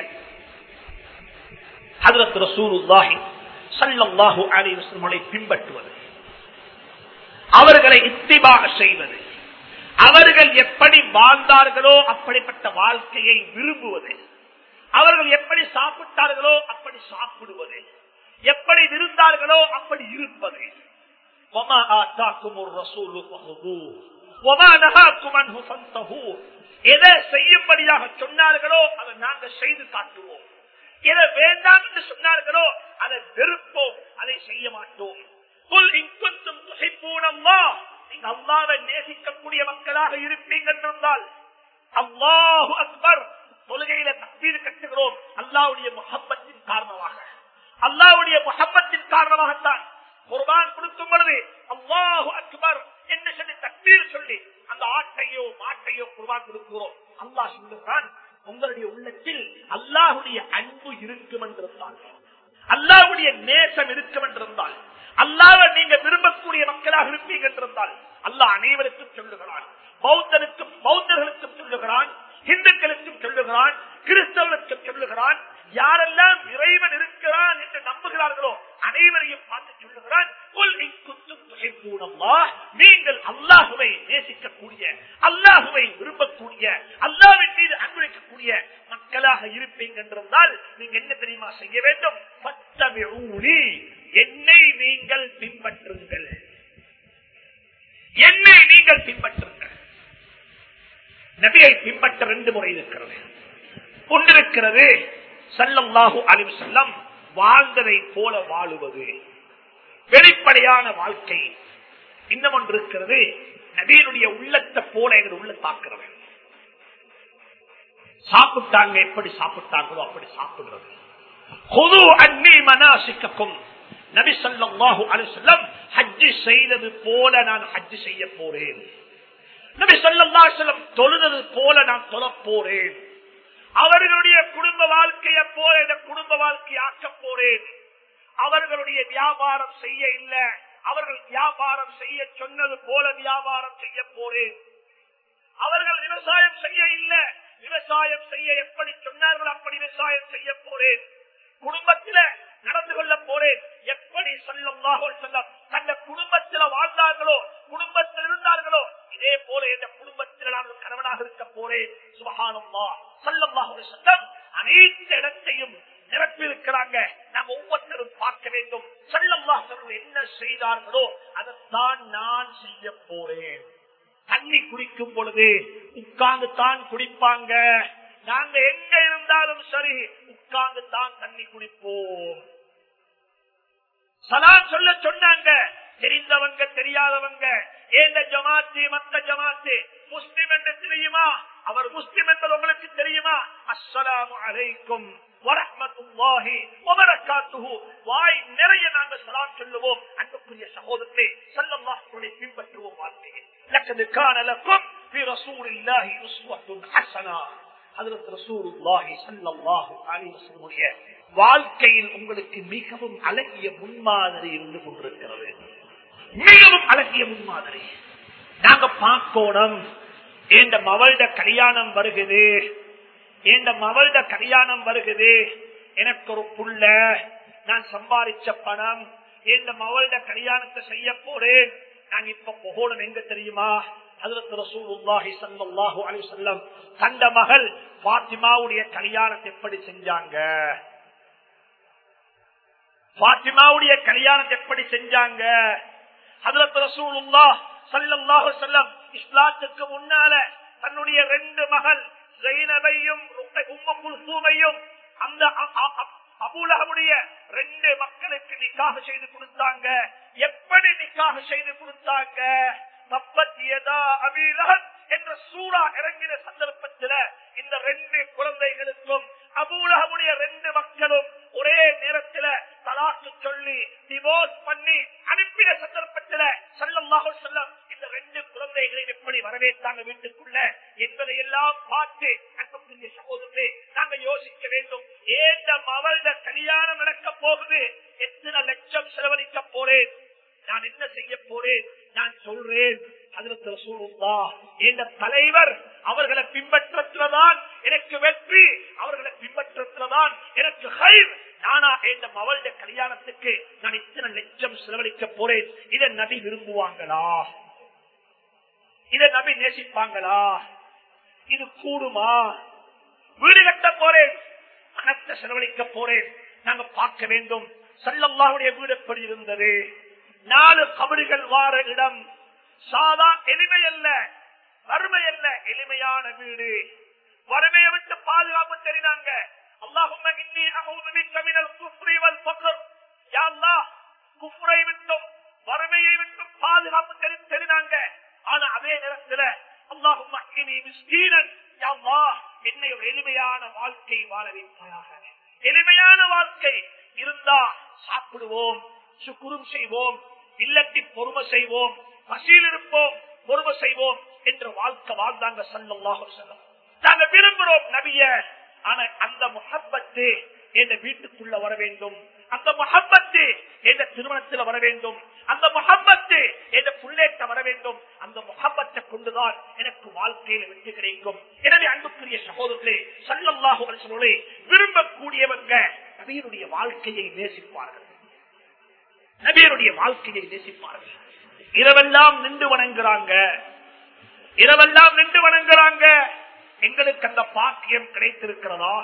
ஹஜ்ரத் ரசூலுல்லாஹி ஸல்லல்லாஹு அலைஹி வஸல்லம் பின்பற்றுவது, அவர்களை இத்திபா செய்வது, அவர்கள் எப்படி வாழ்ந்தார்களோ அப்படிப்பட்ட வாழ்க்கையை விரும்புவது, அவர்கள் எப்படி சாப்பிட்டார்களோ அப்படி சாப்பிடுவது, எப்படி இருந்தார்களோ அப்படி இருப்பது. வமா ஆதாகுமுர் ரசூலு ஃபஹுதூஹு வமா நஹாகும் அன்ஹு ஃபன்தஹூ. எதை செய்யும்படியாக சொன்னார்களோ அதை நாங்கள் செய்து காட்டுவோம், எதை வேண்டாம் என்று சொன்னார்களோ அதை வெறுப்போம், அதை செய்ய மாட்டோம். குல் இன் குன்தும் துஹிப்பூனல்லாஹ், நீங்க அல்லாஹ்வை நேசிக்கக்கூடிய மக்களாக இருப்பீங்க என்றால் அல்லாஹு அக்பர் தொழுகையில தக்பீர் கட்டுகிறோம். அல்லாஹ்வுடைய முஹப்பத்தின் காரணமாக, அல்லாஹ்வுடைய முஹப்பத்தின் காரணமாகத்தான் குர்பான் கொடுக்கும் பொழுது அல்லாஹு அக்பர் என்று சொல்லி தக்பீர் சொல்லி அந்த ஆட்டையோ மாட்டையோ குர்பான் கொடுக்கிறோம். அல்லாஹ் சொல்லுகிறான், உங்களுடைய உள்ளத்தில் அல்லாஹ்வுடைய அன்பு இருக்கும் என்றிருந்தால், அல்லாஹ்வுடைய நேசம் இருக்கும் என்றிருந்தால், அல்லாஹ்வை நீங்க விரும்பக்கூடிய மக்களாக இருப்பீங்க என்றிருந்தால் அல்லாஹ் அனைவருக்கும் சொல்லுகிறான். பௌத்தர்களுக்கும் சொல்லுகிறான், இந்துக்களுக்கும் சொல்லுகிறான், கிறிஸ்தவர்களுக்கும் சொல்லுகிறான். யாரெல்லாம் இறைவன் இருக்கிறான் என்று நம்புகிறார்களோ அனைவரையும் பார்த்து சொல்லுகிறான், நீங்கள் அல்லாஹுவை நேசிக்கக்கூடிய, அல்லாஹுவை விரும்பக்கூடிய, அல்லாஹ்வின் மீது அன்பு வைக்கக்கூடிய மக்களாக இருப்பீங்க என்றால் நீங்க என்ன தெரியுமா செய்ய வேண்டும்? என்னை நீங்கள் பின்பற்றுங்கள், என்னை நீங்கள் பின்பற்றுங்கள். நபியை பின்பற்ற ரெண்டு முறை இருக்கிறது. ஒன்றிருக்கிறது ஸல்லல்லாஹு அலைஹி வஸல்லம் வாழ்ந்ததை போல வாழுவது, வெளிப்படையான வாழ்க்கை. இன்னும் ஒன்று இருக்கிறது, நபியினுடைய உள்ளத்தை போல எங்கள் உள்ள தாக்குறது. சாப்பிட்டாங்க, எப்படி சாப்பிட்டாங்களோ அப்படி சாப்பிடுறது. குது அன்னி மனாசிக்கக்கும், நபி ஸல்லல்லாஹு அலைஹி வஸல்லம் ஹஜ் செய்தது போல நான் ஹஜ் செய்ய போறேன். நபி ஸல்லல்லாஹு அலைஹி வஸல்லம் தொழுதது போல நான் தொழப் போறேன். அவர்களுடைய குடும்ப வாழ்க்கையை போல இந்த குடும்ப வாழ்க்கை ஆக்க போறேன். அவர்களுடைய வியாபாரம் செய்ய இல்ல, அவர்கள் வியாபாரம் செய்ய சொன்னது போல வியாபாரம் செய்ய போறேன். அவர்கள் விவசாயம் செய்ய இல்ல, விவசாயம் செய்ய எப்படி சொன்னார்கள் அப்படி விவசாயம் செய்ய போறேன். குடும்பத்தில நடந்து கொள்ள போறேன். எப்படி ஸல்லல்லாஹு அலைஹி வஸல்லம் தன்னை குடும்பத்தில வாழ்ந்தார்களோ, குடும்பத்தில் இருந்தார்களோ, இதே போல இந்த குடும்பத்தில் நான் ஒரு கணவனாக இருக்க போறேன். சுப்ஹானல்லாஹ். ஸல்லல்லாஹு அலைஹி வஸல்லம் அனைத்து இடத்தையும் நிரப்பியிருக்கிறாங்க. நாம் ஒவ்வொருத்தரும் பார்க்க வேண்டும். ஸல்லல்லாஹு அலைஹி வஸல்லம் என்ன செய்தார்களோ அதைத்தான் நான் செய்ய போறேன். தண்ணி குடிக்கும் பொழுது உட்கார்ந்து தான் குடிப்பாங்க. நாங்க எங்க இருந்தாலும் சரி உட்கார்ந்து தான் தண்ணி குடிப்போம். சலாம் சொல்ல சொன்னாங்க. தெரிந்தவங்க தெரியாதவங்க, ஏந்த ஜமாத்து மத்த ஜமாத்து, முஸ்லிம் என்று தெரியுமா, அவர் முஸ்லிம் என்பது உங்களுக்கு தெரியுமா, அஸ்ஸலாமு அலைக்கும் வரஹ்மத்துல்லாஹி வபரகாத்துஹு, வாய் நிறைய நாங்கள் சலாம் சொல்லுவோம். அன்புக்குரிய சகோதரர்களே, ஸல்லல்லாஹு அலைஹி வஸல்லம் பின்பற்றுவோம் வாழ்க்கையில். லக்கத் கான லக்கும் ஃபீ ரசூலில்லாஹி உஸ்வத்துன் ஹஸனா. ஹஜ்ரத் ரசூலுல்லாஹி ஸல்லல்லாஹு அலைஹி வஸல்லம் வாழ்க்கையில் உங்களுக்கு மிகவும் அழகிய முன்மாதிரி இருந்து கொண்டிருக்கிறது. மிகவும் அழகிய முன்மாதிரி. நாங்க பார்க்கணும், என்ற மவள்ட கல்யாணம் வருகுது, என்ற மவள்ட கல்யாணம் வருகுது, எனக்கு ஒரு புள்ள, நான் சம்பாதிச்ச பணம், என்ற மவள்ட கல்யாணத்தை செய்ய போறேன். நான் இப்ப போகணும் எங்க தெரியுமா, ஹஜ்ரத் ரசூலுல்லாஹி ஸல்லல்லாஹு அலைஹி வஸல்லம் தந்த மகள் ஃபாத்திமாவுடைய கல்யாணத்தை எப்படி செஞ்சாங்க, ஃபாத்திமாவுடைய கல்யாணத்தை எப்படி செஞ்சாங்க. ஹஜ்ரத் ரசூலுல்லாஹ் ஸல்லல்லாஹு அலைஹி வஸல்லம் இஸ்லாத்துக்கு முன்னால தன்னுடைய 2 மகள் ஸைனபையும் உம்மு குல்சூமையும் அந்த அபூலஹபுடைய 2 மக்களுக்கு நிக்காஹ் செய்து கொடுத்தாங்க. எப்படி நிக்காஹ் செய்து கொடுத்தாங்க? தப்பத் யதா அபீ லஹப் என்ற சூரா இறங்கின சந்தர்ப்பத்தில் இந்த 2 குழந்தைகளுக்கும் அபூலஹபுடைய 2 மக்களும் ஒரே நேரத்தில் தலாக்கு சொல்லி டிவோர்ஸ் பண்ணி அனுப்பின சந்தர்ப்பத்தில் ஸல்லல்லாஹு அலைஹி வஸல்லம் இந்த 2 குழந்தைகளை எப்படி வரவேற்றாங்க வீட்டுக்குள்ள என்பதை எல்லாம் பார்த்து அன்புக்குரிய சகோதரர்களே, நாங்க யோசிக்க வேண்டும். ஏந்த மவள்ட கல்யாணம் நடக்க போகுது, எத்தனை லட்சம் செலவழிக்க போறேன், நான் என்ன செய்ய போறேன், நான் சொல்றேன். ஹஜ்ரத் ரசூலுல்லாஹ் என்ற தலைவர், அவர்களை பின்பற்றதான் எனக்கு வெற்றி, அவர்களை பின்பற்றதான் எனக்கு ஹைர். நானா என்ற மவள்ட கல்யாணத்துக்கு நான் இத்தனை லட்சம் செலவழிக்க போறேன், இதை நபி விரும்புவாங்களா, இதை நபி நேசிப்பாங்களா, இது கூடுமா? வீடு கட்ட போறேன், பணத்தை செலவழிக்க போறேன், நாங்க பார்க்க வேண்டும். ஸல்லல்லாஹுடைய வீடு எப்படி இருந்தது? 4 கபறுகள் வார இடம், சாதா எளிமை அல்ல, வறுமை அல்ல, எளிமையான வீடு. வறுமையை விட்டு பாதுகாப்பு தெரிந்தாங்க. அல்லாஹும்ம இன்னி அஊது பிக்க மினல் குஃப்ரி வல் ஃபக்ர், யா அல்லாஹ் குஃப்ரை விட்டும் வறுமையை விட்டும் பாதுகாப்பு தெரிந்தாங்க. ஆனா அதே நேரத்தில் அல்லாஹும்ம இன்னி மிஸ்கீனன், யா அல்லாஹ் என்னை ஒரு எளிமையான வாழ்க்கை வாழ வைப்பாயாக. எளிமையான வாழ்க்கை இருந்தா சாப்பிடுவோம், சுக்குரும் செய்வோம், இல்லத்தி பொறுமை செய்வோம், பசியில் இருப்போம், பொறுமை செய்வோம் என்ற வாழ்க்கை வாழ்ந்தாங்க ஸல்லல்லாஹு அலைஹி வஸல்லம். நாங்க விரும்புறோம் நபிய, ஆனா அந்த முஹப்பத்து என்ற வீட்டுக்குள்ள வர வேண்டும், அந்த முஹப்பத்து என்ற திருமணத்தில் வர வேண்டும், அந்த முஹப்பத்து என்ற புள்ளேட்ட வர வேண்டும். அந்த முஹப்பத்தை கொண்டுதான் எனக்கு வாழ்க்கையில் வெற்றி கிடைக்கும். எனவே அன்புக்குரிய சகோதரர்களே, ஸல்லல்லாஹு அலைஹி வஸல்லம் விரும்பக்கூடியவங்க நபியினுடைய வாழ்க்கையை நேசிப்பார்கள், நபியினுடைய வாழ்க்கையை நேசிப்பார்கள். இரவெல்லாம் நின்று வணங்குறாங்க, இரவெல்லாம் நின்று வணங்குறாங்க. எங்களுக்கு அந்த பாக்கியம் கிடைத்திருக்கிறதா?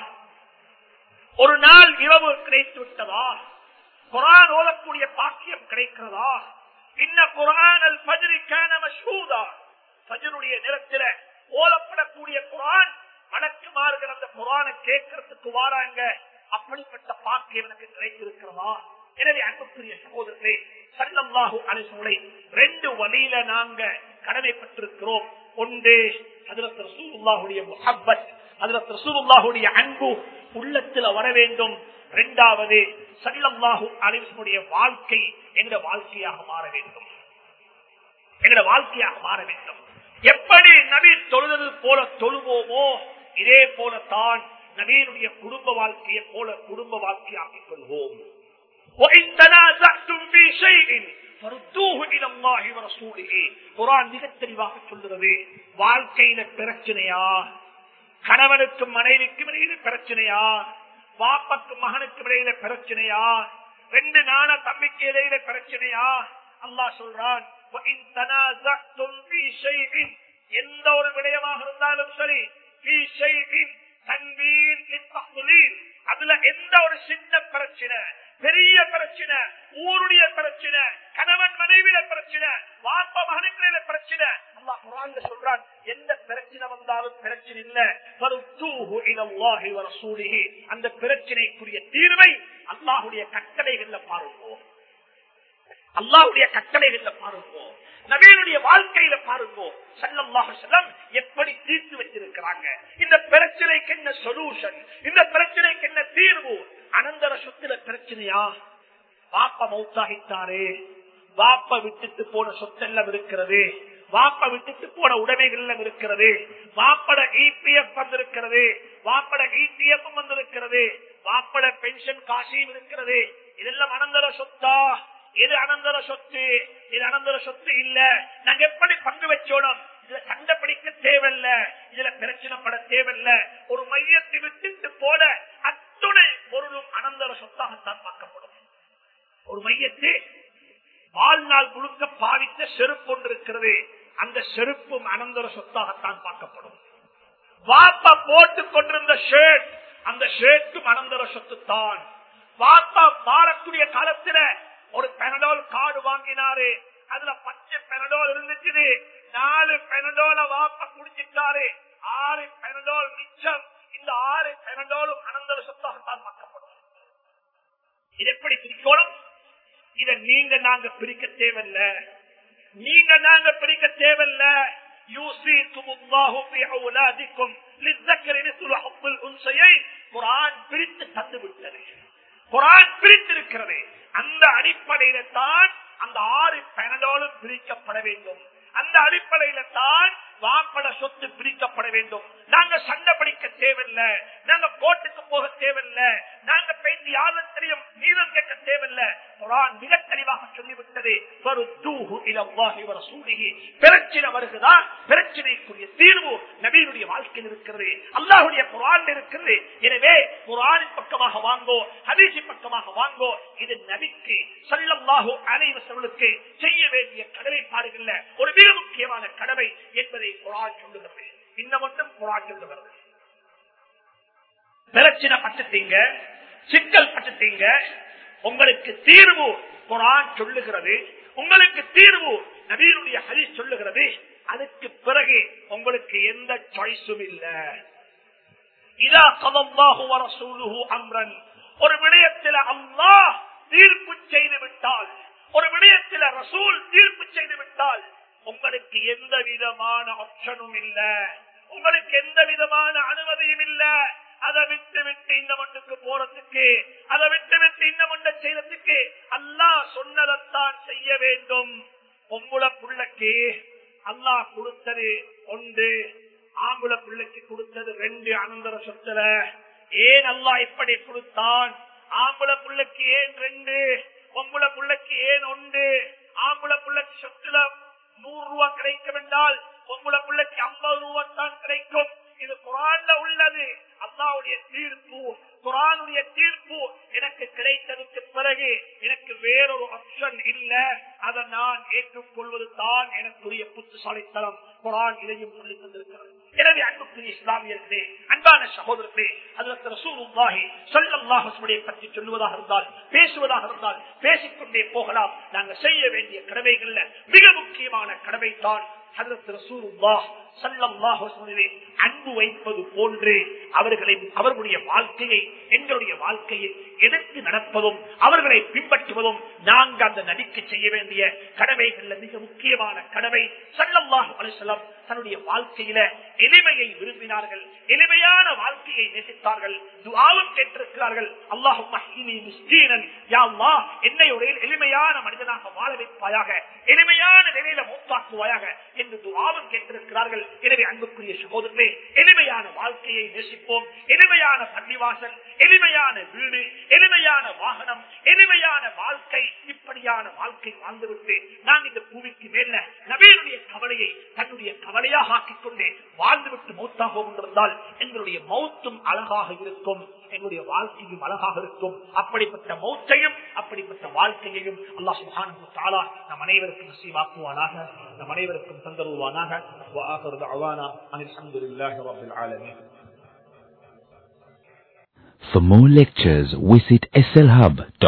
ஒரு நாள் இரவு கிடைத்து விட்டதா? குர்ஆன் ஓதக்கூடிய பாக்கியம் கிடைக்கிறதா? இன்ன குர்ஆனல் ஃபஜ்ரி கான மஷ்ஹூதா, ஃபஜ்ருடைய நேரத்தில் ஓதப்படக்கூடிய குர்ஆன், மலக்குமார்கள் அந்த குர்ஆனை கேட்கிறதுக்கு வராங்க. அப்படிப்பட்ட பாக்கியம் எனக்கு கிடைத்திருக்கிறதா? எனவே அன்புக்குரிய சகோதரர்களே, ஸல்லல்லாஹு அலைஹி வஸல்லம் 2 வழியில நாங்க கடமைப்பட்டிருக்கிறோம். ஒன்று ஹஜ்ரத் ரசூலுல்லாஹுடைய முஹப்பத், ஹஜ்ரத் ரசூலுல்லாஹுடைய அன்பு உள்ளத்துல வர வேண்டும். இரண்டாவது ஸல்லல்லாஹு அலைஹி வஸல்லம் வாழ்க்கை என்ற வாழ்க்கையாக மாற வேண்டும், என்ற வாழ்க்கையாக மாற வேண்டும். எப்படி நபி தொழுது போல தொழுவோமோ இதே போலத்தான் நபியினுடைய குடும்ப வாழ்க்கையை போல குடும்ப வாழ்க்கையாக்கிக் கொள்வோம். وَإِن تَنَازَعْتُمْ فِي شَيْءٍ فَرُدُّوهُ إِلَى اللَّهِ وَرَسُولِهِ. குர்ஆன் மிக தெளிவாக சொல்கிறது. வாழ்க்கையில பிரச்சனையா, கணவனுக்கும் மனைவிக்கும் இடையில பிரச்சனையா, பாப்பக்கும் மகனுக்கும் இடையில பிரச்சனையா, 2 நான தம்பிக்கு இடையில பிரச்சனையா, அல்லாஹ் சொல்றான் وَإِن تَنَازَعْتُمْ فِي شَيْءٍ, எந்த ஒரு விடயமாக இருந்தாலும் சரி, في شيء تنوين للتفضيل, அதுல எந்த ஒரு சின்ன பிரச்சனை, பெரிய பிரச்சனை, ஊருடைய பிரச்சனை, கணவன் மனைவியில பிரச்சனை, வாப்ப மகனுக்குள்ள பிரச்சனை, அல்லாஹ் குர்ஆன்ல சொல்றான், எந்த பிரச்சனை வந்தாலும் பிரச்சனை இல்ல, ஃபருத்தூஹு இலல்லாஹி வ ரசூலிஹி, அந்த பிரச்சனைக்குரிய தீர்வை அல்லாஹ்வுடைய கட்டளைகள்ல பாருங்க. அல்லாஹ்வுடைய கட்டளைகள்ல பாருங்க, நபியினுடைய வாழ்க்கையில பாருங்க, ஸல்லல்லாஹு அலைஹி வஸல்லம் எப்படி தீர்த்து வச்சிருக்கிறாங்க. இந்த பிரச்சனைக்கு என்ன சொல்யூஷன், இந்த பிரச்சனைக்கு என்ன தீர்வு? அனந்தர சொத்துல பிரச்சனையா? பாப்பா மௌத்தாகித்தாரே, பாப்பா விட்டுட்டு போன சொத்தெல்லாம் இருக்கிறது, வாப்ப விட்டுட்டு போன உடைமைகள் இருக்கிறது, வாப்பட இபிஎஃப் வந்திருக்கிறது, வாப்பட இடிஎஃப் வந்திருக்கிறது, வாப்பட பென்ஷன் காசியும் இருக்கிறது. இதெல்லாம் அனந்தர சொத்தா? எது அனந்தர சொத்து, இது அனந்தர சொத்து இல்ல. நாங்க எப்படி பங்கு வச்சோம்? இதுல சண்டை பிடிக்க தேவையில்ல, இதுல பிரச்சனை பட தேவையில்ல. ஒரு மையத்தை விட்டுட்டு போல அத்துணை பொருளும் அனந்தர சொத்தாகத்தான் பார்க்கப்படும். ஒரு மையத்தை வாழ்நாள் முழுக்க பாவித்த செருப்பு ஒன்று இருக்கிறது, அந்த செருப்பும் அனந்தர சொத்தாகத்தான் பார்க்கப்படும். வாப்பா போட்டுக் கொண்டிருந்த ஷர்ட், அந்த ஷர்ட்டும் அனந்தர சொத்து தான். வாப்பா வாழக்கூடிய காலத்துல ஒரு பெனடால் கார்டு வாங்கினாரு, அதுல 10 பெனடால் இருந்துச்சு, 4 பெனடால வாப்பா குடிச்சிட்டாரு, 6 பெனடால் மிச்சம். இந்த 6 பெனடாலும் அனந்தர சொத்தாகத்தான் பார்க்கப்படும். இது எப்படி பிரிக்கணும்? இத நீங்க நாங்க பிரிக்க தேவையில்ல, நீங்க நாங்க பிரிக்க தேவையில்ல. யூஸிகுமுல்லாஹு ஃபீ அவுலாதிக்கும் லிஸ்ஸக்கரி மிஸ்லு ஹஃபில் உன்ஸயைன். குர்ஆன் பிரித்து தந்து விட்டது, குர்ஆன் பிரித்திருக்கிறது. அந்த அடிப்படையில தான் அந்த 6 பெனடாலும் பிரிக்கப்பட வேண்டும். அந்த அடிப்படையில தான் வாப்பட சொத்து பிரிக்கப்பட வேண்டும். நாங்க சண்டை பிடிக்க தேவையில்லை, நாங்க கோர்ட்டுக்கு போக தேவையில்லை, நாங்க பேசி யாரும் நீதம் கேட்க தேவையில்லை. குர்ஆன் மிக தெளிவாக சொல்லிவிட்டது, பிரச்சனை வருகிறதா, பிரச்சனைக்குரிய தீர்வு நபியினுடைய வாழ்க்கையில் இருக்கிறது, அல்லாஹ்வுடைய குர்ஆன் இருக்கிறது. எனவே குர்ஆனின் பக்கமாக வாங்கோ, ஹதீஸின் பக்கமாக வாங்கோ. இது நபிக்கு ஸல்லல்லாஹு அலைஹி வஸல்லுக்கு செய்ய வேண்டிய கடமைப்பாடுகள்ல ஒரு மிக முக்கியமான கடமை என்பதை குர்ஆன் சொல்லுகிறது. இன்னும் மட்டும் குர்ஆன் சொல்லுகிறது, பிரச்சனை பட்டுட்டீங்க, சிக்கல் பட்டுட்டீங்க, உங்களுக்கு தீர்வு குர்ஆன் சொல்லுகிறது, உங்களுக்கு தீர்வு நபியினுடைய ஹதீஸ் சொல்லுகிறது. அதுக்கு பிறகு உங்களுக்கு எந்த சாய்ஸும் இல்ல. இதா கதல்லாஹு வ ரசூலுஹு அம்ரன், ஒரு விடயத்தில் அல்லாஹ் தீர்ப்பு செய்து விட்டால், ஒரு விடயத்தில் ரசூல் தீர்ப்பு செய்து விட்டால் உங்களுக்கு எந்த விதமான ஆப்ஷனும் இல்ல, உங்களுக்கு எந்த விதமான அனுமதியும் இல்ல. அதை விட்டு விட்டு இந்த மண்ணுக்கு போறதுக்கு, அதை விட்டு விட்டு இந்த மண்ணை செய்யறதுக்கு அல்லாஹ் சொன்னதைத்தான் செய்ய வேண்டும். பொம்புள பிள்ளைக்கு அல்லாஹ் கொடுத்தது 1, ஆம்புல பிள்ளைக்கு கொடுத்தது 2 அனந்தர சொத்துல. ஏன் அல்லாஹ் இப்படி கொடுத்தான்? ஆம்புல பிள்ளைக்கு ஏன் 2, பொம்புள பிள்ளைக்கு ஏன் 1? ஆம்புல பிள்ளைக்கு சொத்துல 100 ரூபாய் கிடைக்கும் என்றால் பொம்புள பிள்ளைக்கு 50 ரூபாய் தான் கிடைக்கும். இது குர்ஆன்ல உள்ளது, அல்லாஹ்வுடைய தீர்ப்பு, குர்ஆனுடைய தீர்ப்பு. எனக்கு கிடைத்ததுக்கு பிறகு எனக்கு வேறொரு ஆப்ஷன் இல்ல, அதை நான் ஏற்றுக்கொள்வது தான் எனக்குரிய புத்திசாலித்தனம். குர்ஆன் இதையும் சொல்லி தந்திருக்கிறது. எனவே அன்புக்குரிய இஸ்லாமியர்களே, அன்பான சகோதரர்களே, ஹஜ்ரத் ரசூலுல்லாஹி ஸல்லல்லாஹு அலைஹி வஸல்லம் பற்றி சொல்லுவதாக இருந்தால், பேசுவதாக இருந்தால் பேசிக்கொண்டே போகலாம். நாங்க செய்ய வேண்டிய கடமைகள்ல மிக முக்கியமான கடமை தான் ஹஜ்ரத் ரசூலுல்லாஹ் ஸல்லல்லாஹு அலைஹி வஸல்லம் அன்பு வைப்பது போன்று அவர்களுடைய வாழ்க்கையை எங்களுடைய வாழ்க்கையில் எதிர்த்து நடப்பதும் அவர்களை பின்பற்றுவதும் நாங்கள் அந்த நபிக்கு செய்ய வேண்டிய கடமைகள்ல மிக முக்கியமான கடமை. ஸல்லல்லாஹு அலைஹி வஸல்லம் தன்னுடைய வாழ்க்கையில எளிமையை விரும்பினார்கள், எளிமையான வாழ்க்கையை நேசித்தார்கள், துஆவும் கேட்டிருக்கிறார்கள். அல்லாஹும்ம ஹ்னி மிஸ்கீனன், யா அல்லாஹ் என்னை ஒரு எளிமையான மனிதனாக வாழ வைப்பாயாக, எளிமையான நிலையில மௌத்தாக்குவாயாக என்று துஆவும் கேட்டிருக்கிறார்கள். எனவே அன்புக்குரிய சகோதரர்களே, எளிமையான வாழ்க்கையை நேசிப்போம். எளிமையான பள்ளிவாசல், எளிமையான வீடு, எளிமையான வாகனம், எளிமையான வாழ்க்கை, இப்படியான வாழ்க்கை வாழ்ந்துவிட்டு நான் இந்த பூமிக்கு மேல நபியினுடைய கவலையை தன்னுடைய கவலையாக ஆக்கிக் கொண்டு வாழ்ந்துவிட்டு மௌத்தாக கொண்டிருந்தால் எங்களுடைய மௌத்தும் அழகாக இருக்கும், எங்களுடைய வாழ்க்கையும் அழகாக இருக்கும். அப்படிப்பட்ட மௌத்தையும் அப்படிப்பட்ட வாழ்க்கையையும் அல்லாஹ் சுப்ஹானஹு வ தஆலா நம் அனைவருக்கும் நசீபாக்குவானாக, நம் அனைவருக்கும் தந்தருவானாக. வ ஆகிரு தஅவானா அல்ஹம்துலில்லாஹி ரப்பில் ஆலமீன். For more lectures, visit slhub.com.